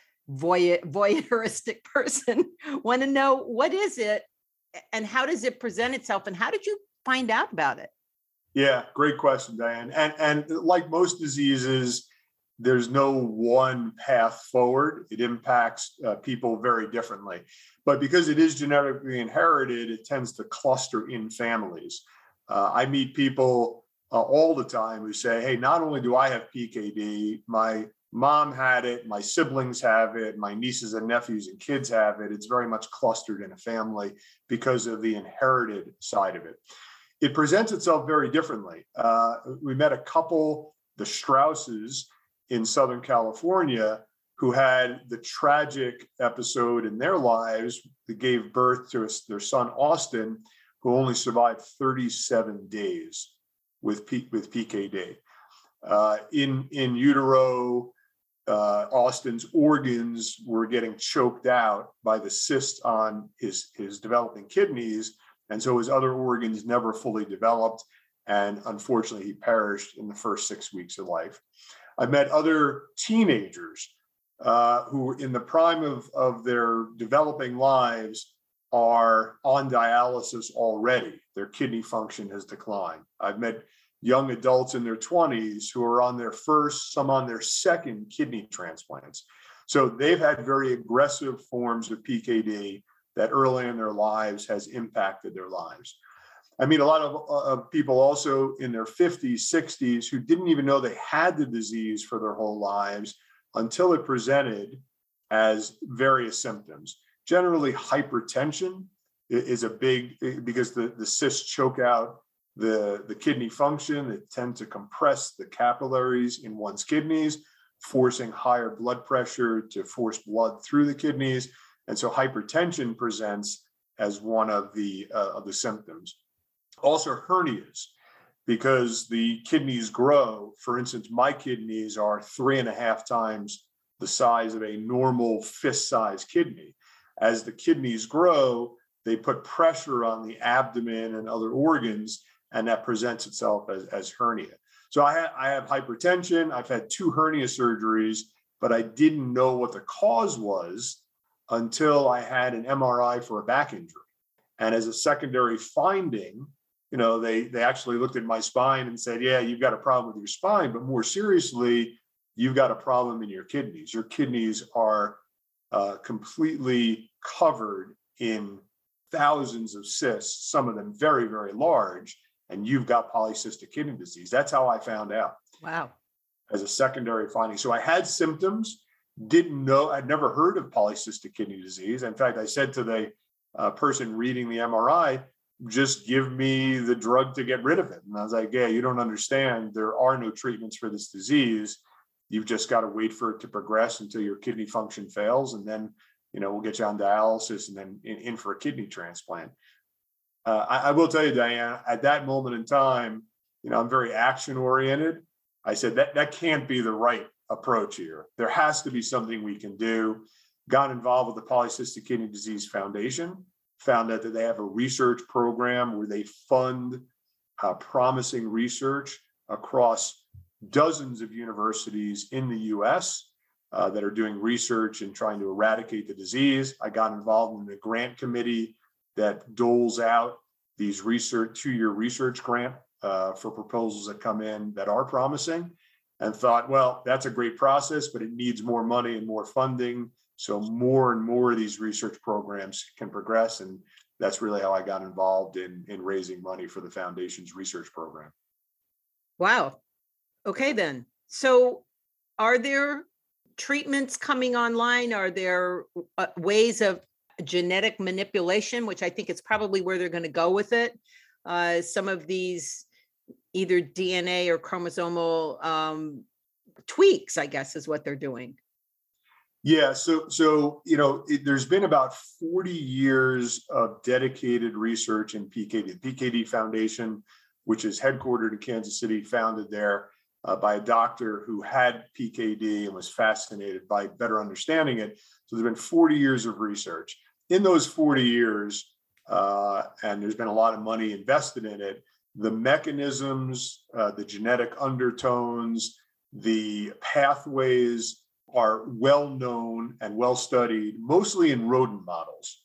voy- voyeuristic person, want to know, what is it and how does it present itself, and how did you find out about it? Yeah, great question, Diane. And, and like most diseases, there's no one path forward. It impacts uh, people very differently. But because it is genetically inherited, it tends to cluster in families. Uh, I meet people uh, all the time who say, hey, not only do I have P K D, my mom had it, my siblings have it, my nieces and nephews and kids have it. It's very much clustered in a family because of the inherited side of it. It presents itself very differently. Uh, we met a couple, the Strausses, in Southern California, who had the tragic episode in their lives that gave birth to their son, Austin, who only survived thirty-seven days with, P, with P K D. Uh, in, in utero, uh, Austin's organs were getting choked out by the cyst on his, his developing kidneys, and so his other organs never fully developed, and unfortunately, he perished in the first six weeks of life. I met other teenagers uh, who, in the prime of, of their developing lives, are on dialysis already. Their kidney function has declined. I've met young adults in their twenties who are on their first, some on their second kidney transplants. So they've had very aggressive forms of P K D that early in their lives has impacted their lives. I mean, a lot of uh, people also in their fifties, sixties who didn't even know they had the disease for their whole lives until it presented as various symptoms. Generally, hypertension is a big, because the, the cysts choke out the, the kidney function. They tend to compress the capillaries in one's kidneys, forcing higher blood pressure to force blood through the kidneys. And so hypertension presents as one of the, uh, of the symptoms. Also hernias, because the kidneys grow. For instance, my kidneys are three and a half times the size of a normal fist-sized kidney. As the kidneys grow, they put pressure on the abdomen and other organs, and that presents itself as, as hernia. So I, ha- I have hypertension. I've had two hernia surgeries, but I didn't know what the cause was until I had an M R I for a back injury. And as a secondary finding, you know, they, they actually looked at my spine and said, yeah, you've got a problem with your spine, but more seriously, you've got a problem in your kidneys. Your kidneys are uh, completely covered in thousands of cysts, some of them very, very large, and you've got polycystic kidney disease. That's how I found out. Wow. As a secondary finding. So I had symptoms, didn't know, I'd never heard of polycystic kidney disease. In fact, I said to the uh, person reading the M R I, just give me the drug to get rid of it. And I was like, yeah, you don't understand. There are no treatments for this disease. You've just got to wait for it to progress until your kidney function fails. And then, you know, we'll get you on dialysis and then in, in for a kidney transplant. Uh, I, I will tell you, Diane, at that moment in time, you know, I'm very action oriented. I said that that can't be the right approach here. There has to be something we can do. Got involved with the Polycystic Kidney Disease Foundation, found out that they have a research program where they fund uh, promising research across dozens of universities in the U S uh, that are doing research and trying to eradicate the disease. I got involved in the grant committee that doles out these research two-year research grant uh, for proposals that come in that are promising. and thought, well, that's a great process, but it needs more money and more funding. So more and more of these research programs can progress. And that's really how I got involved in, in raising money for the foundation's research program. Wow. Okay, then. So are there treatments coming online? Are there uh, ways of genetic manipulation, which I think is probably where they're going to go with it? Uh, some of these either D N A or chromosomal um, tweaks, I guess, is what they're doing. Yeah, so so you know, it, there's been about forty years of dedicated research in P K D. The P K D Foundation, which is headquartered in Kansas City, founded there uh, by a doctor who had P K D and was fascinated by better understanding it. So there's been forty years of research. In those forty years, uh, and there's been a lot of money invested in it, the mechanisms, uh, the genetic undertones, the pathways are well known and well studied, mostly in rodent models.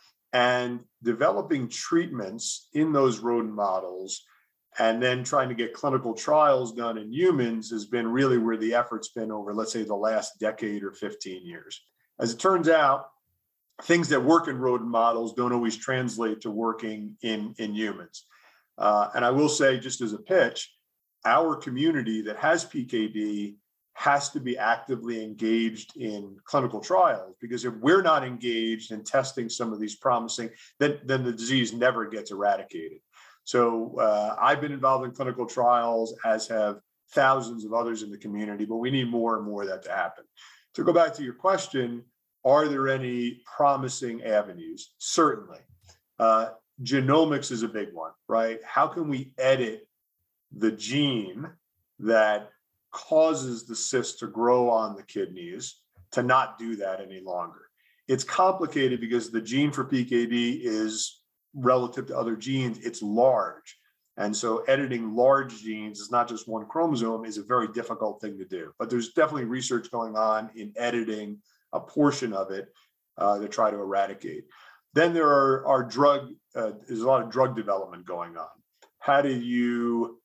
And developing treatments in those rodent models and then trying to get clinical trials done in humans has been really where the effort's been over, let's say, the last decade or fifteen years. As it turns out, things that work in rodent models don't always translate to working in, in humans. Uh, and I will say, just as a pitch, our community that has P K D has to be actively engaged in clinical trials, because if we're not engaged in testing some of these promising, then, then the disease never gets eradicated. So uh, I've been involved in clinical trials, as have thousands of others in the community, but we need more and more of that to happen. To go back to your question, are there any promising avenues? Certainly. Uh, genomics is a big one, right? How can we edit the gene that causes the cyst to grow on the kidneys to not do that any longer? It's complicated because the gene for P K D is, relative to other genes, it's large. And so editing large genes, is not just one chromosome, is a very difficult thing to do. But there's definitely research going on in editing a portion of it uh, to try to eradicate. Then there are, are drug, uh, there's a lot of drug development going on. How do you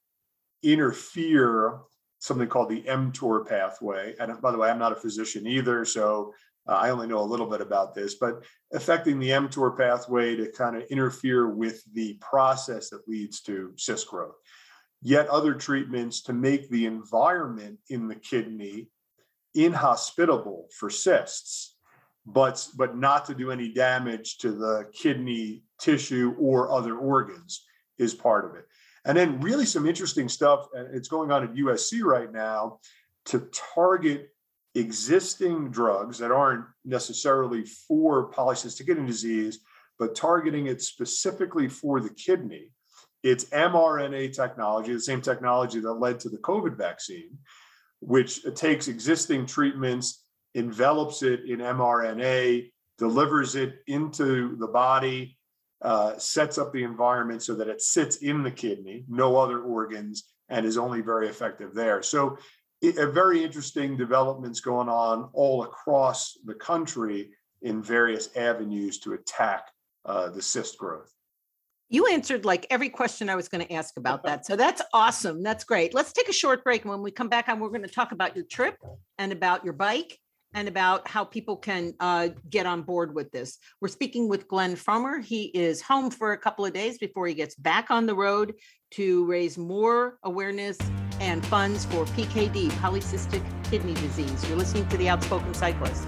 interfere something called the mTOR pathway? And by the way, I'm not a physician either, so uh, I only know a little bit about this, but affecting the mTOR pathway to kind of interfere with the process that leads to cyst growth. Yet other treatments to make the environment in the kidney inhospitable for cysts, but, but not to do any damage to the kidney tissue or other organs is part of it. And then really some interesting stuff, and it's going on at U S C right now, to target existing drugs that aren't necessarily for polycystic kidney disease, but targeting it specifically for the kidney. It's mRNA technology, the same technology that led to the COVID vaccine, which takes existing treatments, envelops it in mRNA, delivers it into the body, uh, sets up the environment so that it sits in the kidney, no other organs, and is only very effective there. So it, a very interesting developments going on all across the country in various avenues to attack uh, the cyst growth. You answered like every question I was going to ask about that. So that's awesome. That's great. Let's take a short break. And when we come back on, we're going to talk about your trip and about your bike and about how people can uh, get on board with this. We're speaking with Glenn Frommer. He is home for a couple of days before he gets back on the road to raise more awareness and funds for P K D, polycystic kidney disease. You're listening to The Outspoken Cyclist.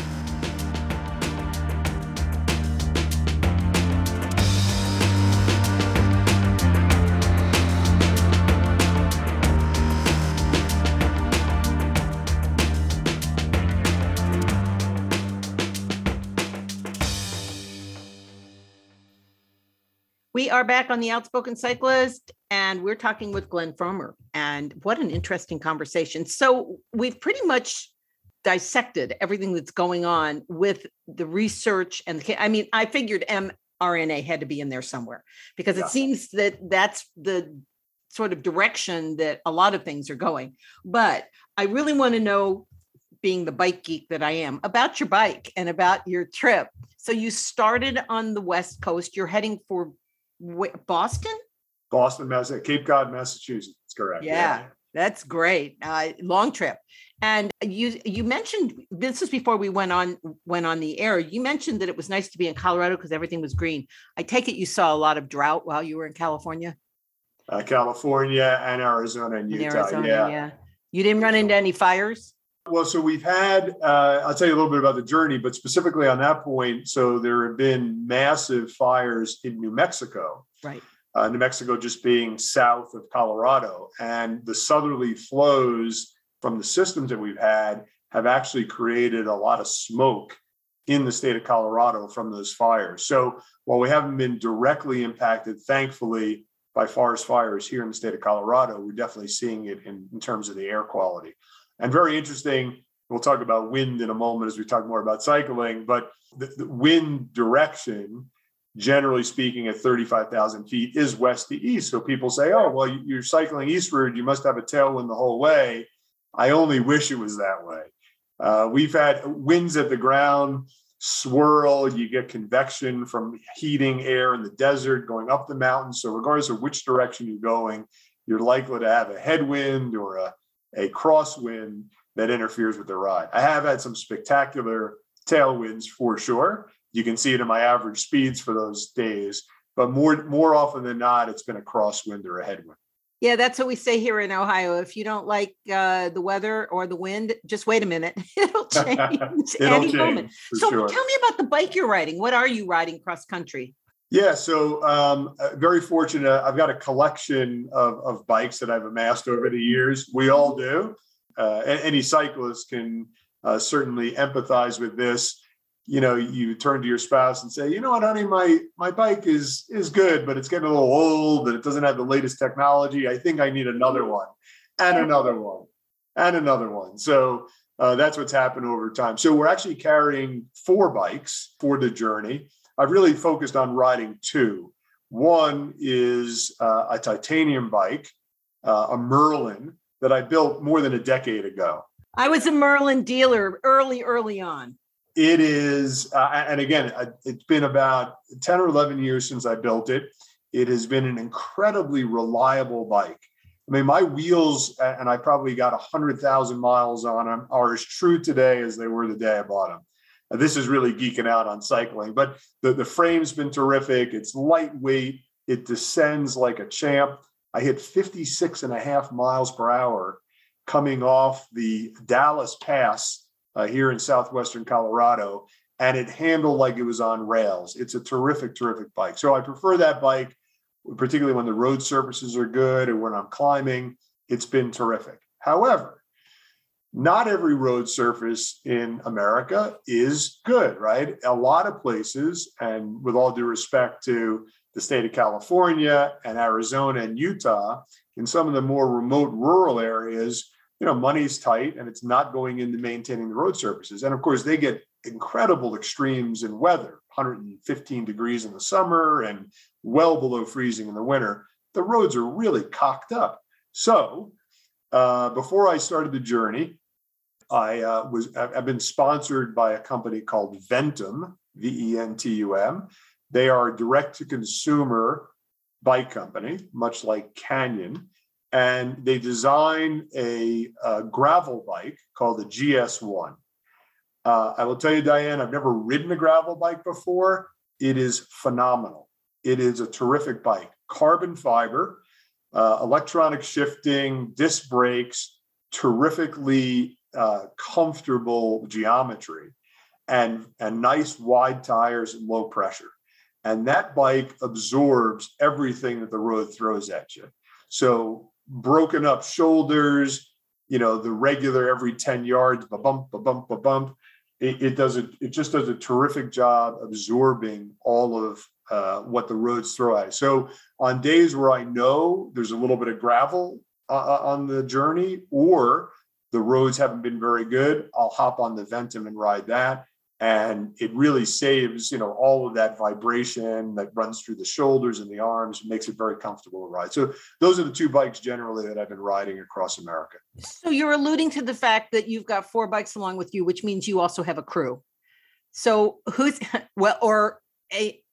We are back on The Outspoken Cyclist, and we're talking with Glenn Frommer. And what an interesting conversation. So we've pretty much dissected everything that's going on with the research. And the, I mean, I figured mRNA had to be in there somewhere, because it yeah. seems that that's the sort of direction that a lot of things are going. But I really want to know, being the bike geek that I am, about your bike and about your trip. So you started on the West Coast. You're heading for Boston? Boston, Massachusetts, Cape Cod, Massachusetts. That's correct. Yeah. yeah. That's great. Uh, long trip. And you you mentioned, this is before we went on went on the air, you mentioned that it was nice to be in Colorado because everything was green. I take it you saw a lot of drought while you were in California? Uh, California and Arizona and Utah. Arizona, yeah. yeah. You didn't run into any fires? Well, so we've had, uh, I'll tell you a little bit about the journey, but specifically on that point, so there have been massive fires in New Mexico. Right. Uh, New Mexico just being south of Colorado. And the southerly flows from the systems that we've had have actually created a lot of smoke in the state of Colorado from those fires. So while we haven't been directly impacted, thankfully, by forest fires here in the state of Colorado, we're definitely seeing it in, in terms of the air quality. And very interesting, we'll talk about wind in a moment as we talk more about cycling, but the, the wind direction, generally speaking, at thirty-five thousand feet is west to east. So people say, oh, well, you're cycling eastward, you must have a tailwind the whole way. I only wish it was that way. Uh, we've had winds at the ground swirl, you get convection from heating air in the desert going up the mountain. So regardless of which direction you're going, you're likely to have a headwind or a, a crosswind that interferes with the ride. I have had some spectacular tailwinds for sure. You can see it in my average speeds for those days, but more, more often than not, it's been a crosswind or a headwind. Yeah, that's what we say here in Ohio. If you don't like uh, the weather or the wind, just wait a minute. It'll change It'll any change, moment. So sure. Tell me about the bike you're riding. What are you riding cross country? Yeah, so um, very fortunate. I've got a collection of, of bikes that I've amassed over the years. We all do. Uh, any cyclist can uh, certainly empathize with this. You know, you turn to your spouse and say, you know what, honey, my my bike is is good, but it's getting a little old and it doesn't have the latest technology. I think I need another one and another one and another one. So uh, that's what's happened over time. So we're actually carrying four bikes for the journey. I've really focused on riding two. One is uh, a titanium bike, uh, a Merlin that I built more than a decade ago. I was a Merlin dealer early, early on. It is, uh, and again, it's been about ten or eleven years since I built it. It has been an incredibly reliable bike. I mean, my wheels, and I probably got one hundred thousand miles on them, are as true today as they were the day I bought them. Now, this is really geeking out on cycling, but the, the frame's been terrific. It's lightweight. It descends like a champ. I hit fifty-six and a half miles per hour coming off the Dallas Pass Uh, here in southwestern Colorado, and it handled like it was on rails. It's a terrific, terrific bike. So I prefer that bike, particularly when the road surfaces are good or when I'm climbing. It's been terrific. However, not every road surface in America is good, right? A lot of places, and with all due respect to the state of California and Arizona and Utah, in some of the more remote rural areas, you know, money's tight and it's not going into maintaining the road surfaces. And of course, they get incredible extremes in weather, one hundred fifteen degrees in the summer and well below freezing in the winter. The roads are really cocked up. So uh, before I started the journey, I uh, was, I've been sponsored by a company called Ventum, V E N T U M. They are a direct to consumer bike company, much like Canyon. And they designed a, a gravel bike called the G S one. Uh, I will tell you, Diane, I've never ridden a gravel bike before. It is phenomenal. It is a terrific bike. Carbon fiber, uh, electronic shifting, disc brakes, terrifically uh, comfortable geometry, and, and nice wide tires and low pressure. And that bike absorbs everything that the road throws at you. So broken up shoulders, you know, the regular every ten yards, ba-bump, ba-bump, ba-bump. It, it does it, it just does a terrific job absorbing all of uh, what the roads throw at. So on days where I know there's a little bit of gravel uh, on the journey or the roads haven't been very good, I'll hop on the Ventum and ride that. And it really saves, you know, all of that vibration that runs through the shoulders and the arms, and makes it very comfortable to ride. So those are the two bikes generally that I've been riding across America. So you're alluding to the fact that you've got four bikes along with you, which means you also have a crew. So who's, well, or a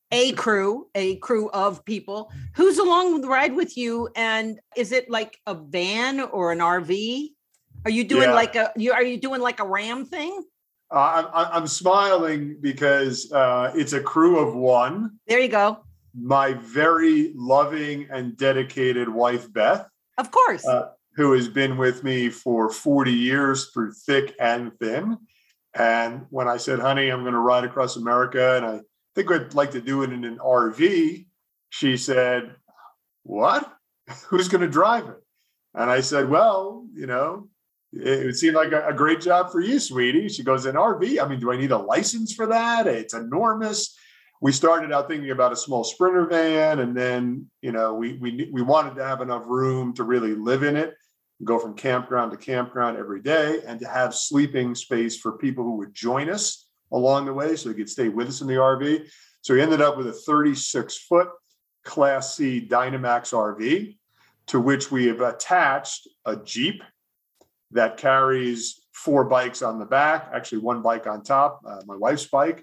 a crew, a crew of people. Who's along the ride with you? And is it like a van or an R V? Are you doing Yeah. like a, you, are you doing like a Ram thing? Uh, I'm, I'm smiling because uh, it's a crew of one. There you go. My very loving and dedicated wife, Beth, Of course. uh, who has been with me for forty years through thick and thin. And when I said, honey, I'm going to ride across America and I think I'd like to do it in an R V, she said, what? Who's going to drive it? And I said, well, you know, it would seem like a, a great job for you, sweetie. She goes, an R V? I mean, do I need a license for that? It's enormous. We started out thinking about a small Sprinter van, and then, you know, we we we wanted to have enough room to really live in it, go from campground to campground every day, and to have sleeping space for people who would join us along the way so they could stay with us in the R V. So we ended up with a thirty-six foot Class C Dynamax R V, to which we have attached a Jeep that carries four bikes on the back, actually one bike on top, uh, my wife's bike.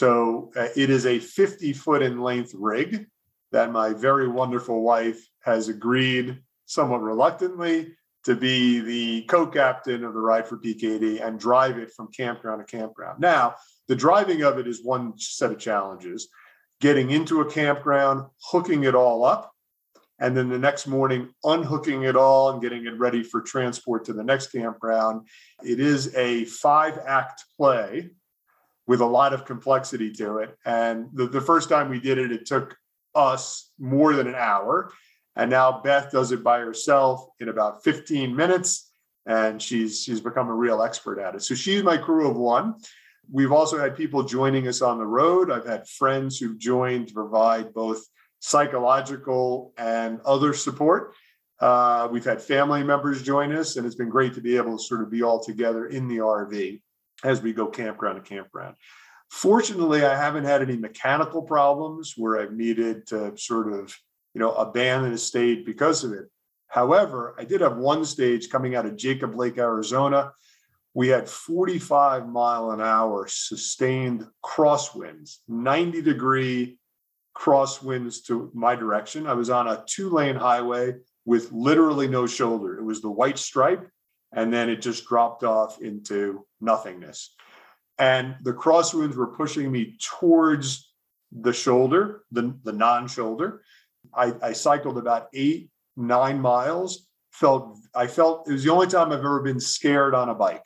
So uh, it is a fifty foot in length rig that my very wonderful wife has agreed, somewhat reluctantly, to be the co-captain of the Ride for P K D and drive it from campground to campground. Now, the driving of it is one set of challenges. Getting into a campground, hooking it all up, and then the next morning unhooking it all and getting it ready for transport to the next campground. It is a five-act play with a lot of complexity to it. And the, the first time we did it, it took us more than an hour. And now Beth does it by herself in about fifteen minutes. And she's she's become a real expert at it. So she's my crew of one. We've also had people joining us on the road. I've had friends who've joined to provide both psychological and other support. Uh, we've had family members join us, and it's been great to be able to sort of be all together in the R V as we go campground to campground. Fortunately, I haven't had any mechanical problems where I've needed to sort of, you know, abandon a stage because of it. However, I did have one stage coming out of Jacob Lake, Arizona. We had forty-five mile an hour sustained crosswinds, ninety degree crosswinds to my direction. I was on a two lane highway with literally no shoulder. It was the white stripe, and then it just dropped off into nothingness. And the crosswinds were pushing me towards the shoulder, the, the non-shoulder. I, I cycled about eight, nine miles. Felt I felt it was the only time I've ever been scared on a bike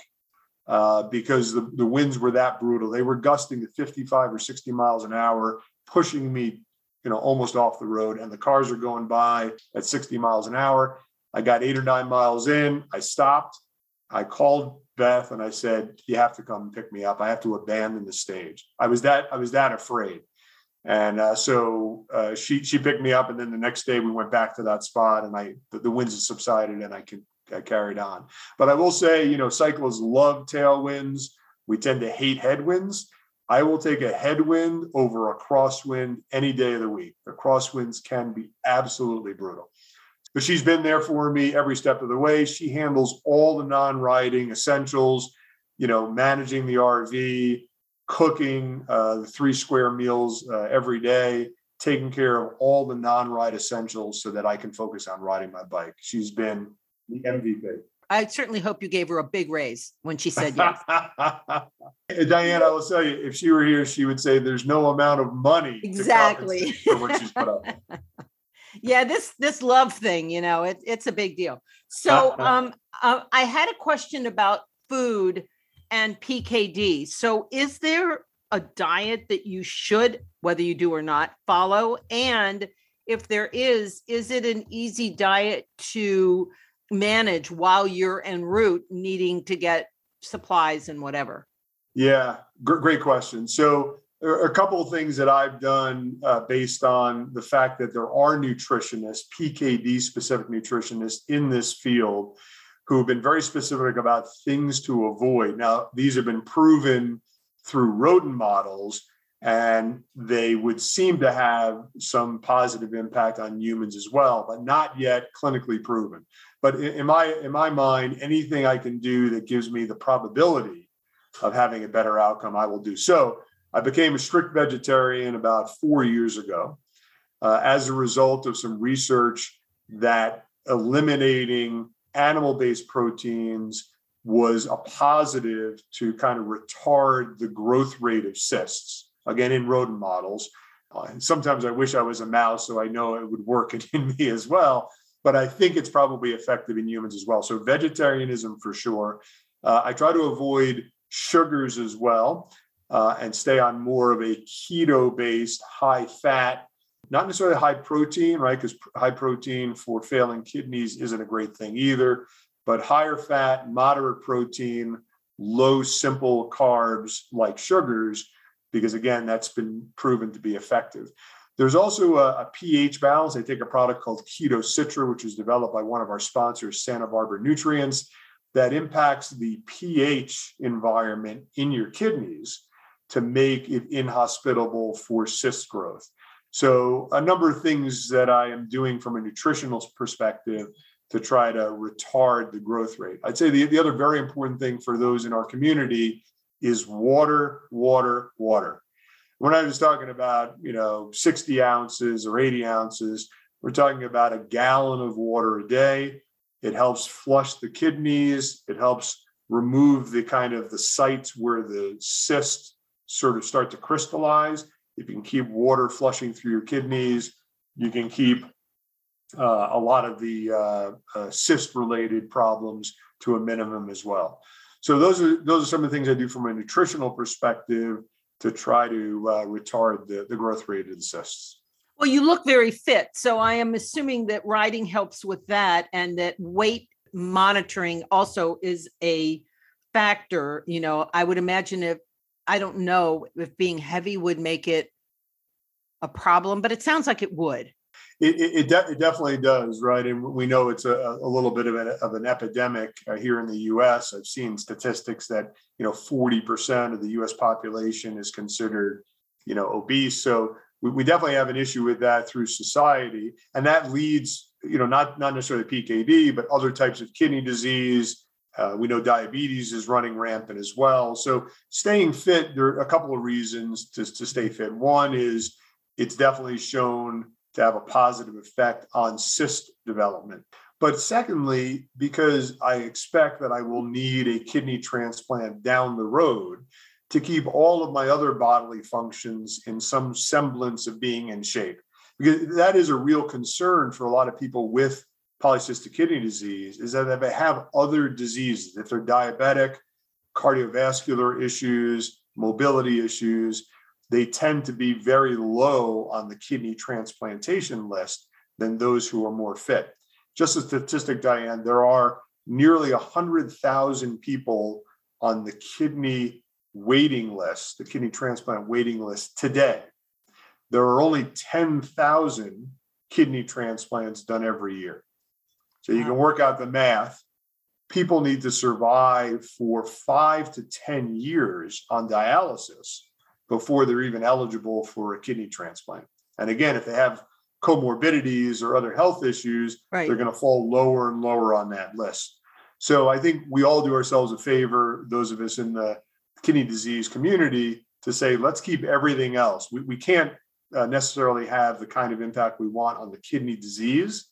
uh, because the, the winds were that brutal. They were gusting to fifty-five or sixty miles an hour, pushing me, you know, almost off the road. And the cars are going by at sixty miles an hour. I got eight or nine miles in. I stopped. I called Beth and I said, you have to come and pick me up. I have to abandon the stage. I was that, I was that afraid. And uh, so uh, she, she picked me up. And then the next day we went back to that spot, and I, the, the winds had subsided and I can, I carried on. But I will say, you know, cyclists love tailwinds. We tend to hate headwinds. I will take a headwind over a crosswind any day of the week. The crosswinds can be absolutely brutal. But she's been there for me every step of the way. She handles all the non-riding essentials, you know, managing the R V, cooking uh, the three square meals uh, every day, taking care of all the non-ride essentials so that I can focus on riding my bike. She's been the M V P. I certainly hope you gave her a big raise when she said yes. Diane, I will tell you, if she were here, she would say there's no amount of money exactly for what she's put up. Yeah, this this love thing, you know, it, it's a big deal. So um, uh, I had a question about food and P K D. So is there a diet that you should, whether you do or not, follow? And if there is, is it an easy diet to manage while you're en route needing to get supplies and whatever? Yeah, gr- great question. So there are a couple of things that I've done uh, based on the fact that there are nutritionists, P K D specific nutritionists in this field who have been very specific about things to avoid. Now, these have been proven through rodent models, and they would seem to have some positive impact on humans as well, but not yet clinically proven. But in my in my mind, anything I can do that gives me the probability of having a better outcome, I will do. So I became a strict vegetarian about four years ago uh, as a result of some research that eliminating animal-based proteins was a positive to kind of retard the growth rate of cysts, again, in rodent models. Uh, and sometimes I wish I was a mouse, so I know it would work in me as well. But I think it's probably effective in humans as well. So vegetarianism for sure. Uh, I try to avoid sugars as well uh, and stay on more of a keto-based, high-fat, not necessarily high protein, right? Because high protein for failing kidneys isn't a great thing either. But higher fat, moderate protein, low simple carbs like sugars, because again, that's been proven to be effective. There's also a, a pH balance. I take a product called Keto Citra, which was developed by one of our sponsors, Santa Barbara Nutrients, that impacts the pH environment in your kidneys to make it inhospitable for cyst growth. So a number of things that I am doing from a nutritional perspective to try to retard the growth rate. I'd say the, the other very important thing for those in our community is water, water, water. We're not just talking about, you know, sixty ounces or eighty ounces. We're talking about a gallon of water a day. It helps flush the kidneys. It helps remove the kind of the sites where the cysts sort of start to crystallize. If you can keep water flushing through your kidneys, you can keep uh, a lot of the uh, uh, cyst-related problems to a minimum as well. So those are those are some of the things I do from a nutritional perspective to try to uh, retard the, the growth rate of the cysts. Well, you look very fit. So I am assuming that riding helps with that, and that weight monitoring also is a factor. You know, I would imagine if, I don't know if being heavy would make it a problem, but it sounds like it would. It, it, de- it definitely does, right? And we know it's a, a little bit of an, of an epidemic uh, here in the U S. I've seen statistics that, you know, forty percent of the U S population is considered, you know, obese. So we, we definitely have an issue with that through society. And that leads, you know, not, not necessarily P K D, but other types of kidney disease. Uh, we know diabetes is running rampant as well. So staying fit, there are a couple of reasons to, to stay fit. One is it's definitely shown to have a positive effect on cyst development. But secondly, because I expect that I will need a kidney transplant down the road to keep all of my other bodily functions in some semblance of being in shape. Because that is a real concern for a lot of people with polycystic kidney disease, is that if they have other diseases, if they're diabetic, cardiovascular issues, mobility issues, they tend to be very low on the kidney transplantation list than those who are more fit. Just a statistic, Diane, there are nearly one hundred thousand people on the kidney waiting list, the kidney transplant waiting list today. There are only ten thousand kidney transplants done every year. So you can work out the math. People need to survive for five to ten years on dialysis before they're even eligible for a kidney transplant. And again, if they have comorbidities or other health issues, right, they're going to fall lower and lower on that list. So I think we all do ourselves a favor, those of us in the kidney disease community, to say, let's keep everything else. We, we can't uh, necessarily have the kind of impact we want on the kidney disease,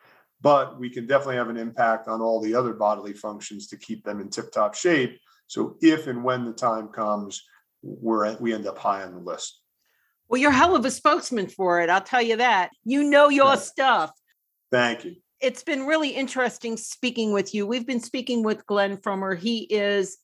but we can definitely have an impact on all the other bodily functions to keep them in tip-top shape. So if and when the time comes, we're at, we end up high on the list. Well, you're hell of a spokesman for it. I'll tell you that. You know your yeah. stuff. Thank you. It's been really interesting speaking with you. We've been speaking with Glenn Frommer. He is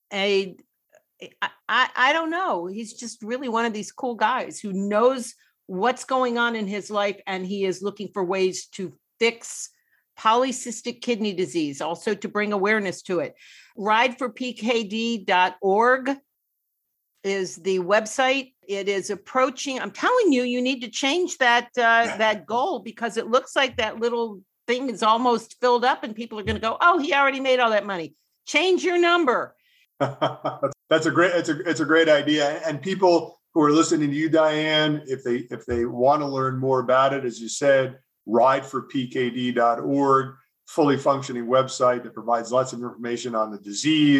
a, I, I, I don't know. He's just really one of these cool guys who knows what's going on in his life, and he is looking for ways to fix polycystic kidney disease, also to bring awareness to it. ride for p k d dot org is the website. It is approaching. I'm telling you, you need to change that uh, that goal, because it looks like that little thing is almost filled up and people are going to go, oh, he already made all that money. Change your number. That's a great, it's a, it's a great idea. And people who are listening to you, Diane, if they, if they want to learn more about it, as you said, ride for p k d dot org, fully functioning website that provides lots of information on the disease,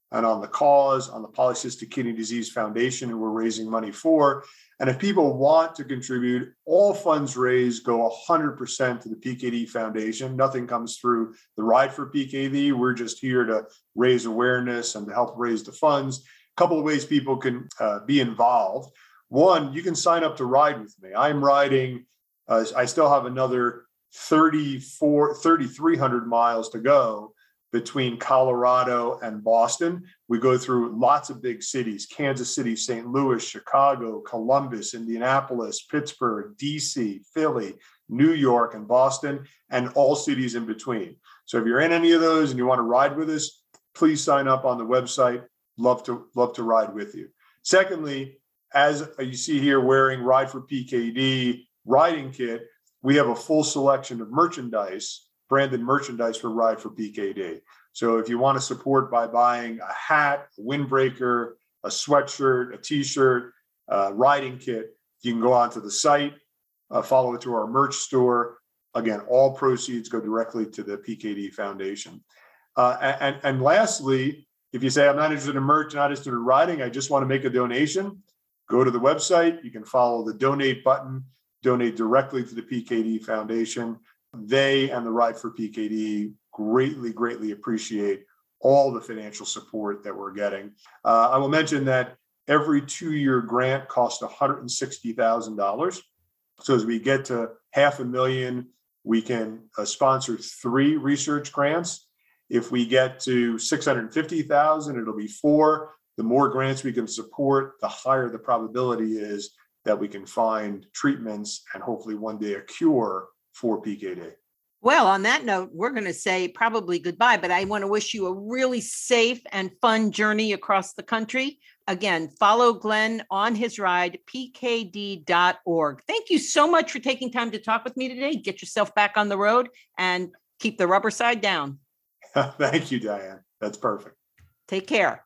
and on the cause, on the Polycystic Kidney Disease Foundation, who we're raising money for. And if people want to contribute, all funds raised go one hundred percent to the P K D Foundation. Nothing comes through the Ride for P K D. We're just here to raise awareness and to help raise the funds. A couple of ways people can uh, be involved. One, you can sign up to ride with me. I'm riding, uh, I still have another thirty-four, thirty-three hundred miles to go between Colorado and Boston. We go through lots of big cities: Kansas City, Saint Louis, Chicago, Columbus, Indianapolis, Pittsburgh, D C, Philly, New York, and Boston, and all cities in between. So if you're in any of those and you want to ride with us, please sign up on the website. Love to, love to ride with you. Secondly, as you see here, wearing Ride for P K D riding kit, we have a full selection of merchandise, branded merchandise for Ride for P K D. So if you want to support by buying a hat, a windbreaker, a sweatshirt, a t-shirt, a riding kit, you can go onto the site, uh, follow it to our merch store. Again, all proceeds go directly to the P K D Foundation. Uh, and, and lastly, if you say, I'm not interested in merch, not interested in riding, I just want to make a donation, go to the website. You can follow the donate button, donate directly to the P K D Foundation. They and the Ride for P K D greatly, greatly appreciate all the financial support that we're getting. Uh, I will mention that every two-year grant costs one hundred sixty thousand dollars. So as we get to half a million, we can uh, sponsor three research grants. If we get to six hundred fifty thousand dollars, it'll be four. The more grants we can support, the higher the probability is that we can find treatments and hopefully one day a cure for P K D. Well, on that note, we're going to say probably goodbye, but I want to wish you a really safe and fun journey across the country. Again, follow Glenn on his ride, P K D dot org. Thank you so much for taking time to talk with me today. Get yourself back on the road and keep the rubber side down. Thank you, Diane. That's perfect. Take care.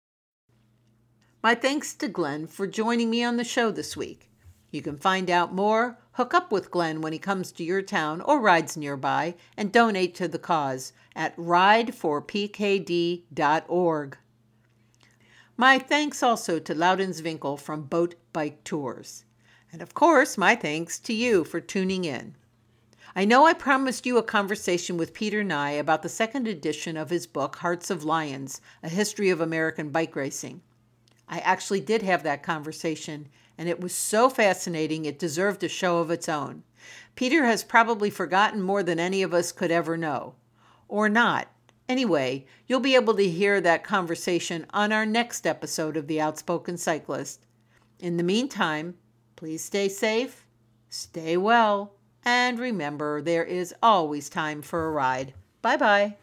My thanks to Glenn for joining me on the show this week. You can find out more, hook up with Glenn when he comes to your town or rides nearby, and donate to the cause at ride for P K D dot org. My thanks also to Loudenswinkel from Boat Bike Tours. And of course, my thanks to you for tuning in. I know I promised you a conversation with Peter Nye about the second edition of his book, Hearts of Lions, A History of American Bike Racing. I actually did have that conversation, and it was so fascinating it deserved a show of its own. Peter has probably forgotten more than any of us could ever know. Or not. Anyway, you'll be able to hear that conversation on our next episode of The Outspoken Cyclist. In the meantime, please stay safe, stay well, and remember, there is always time for a ride. Bye-bye.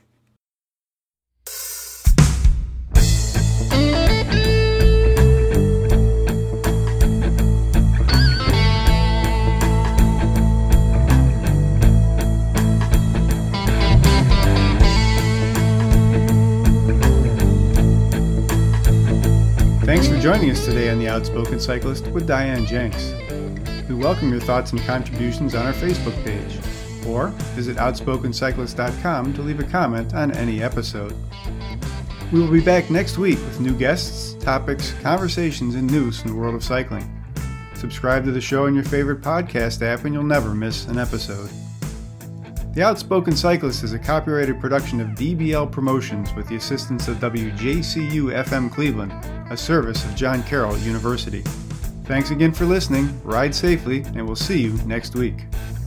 Thanks for joining us today on The Outspoken Cyclist with Diane Jenks. We welcome your thoughts and contributions on our Facebook page, or visit outspoken cyclist dot com to leave a comment on any episode. We will be back next week with new guests, topics, conversations, and news from the world of cycling. Subscribe to the show in your favorite podcast app and you'll never miss an episode. The Outspoken Cyclist is a copyrighted production of D B L Promotions with the assistance of W J C U F M Cleveland, a service of John Carroll University. Thanks again for listening, ride safely, and we'll see you next week.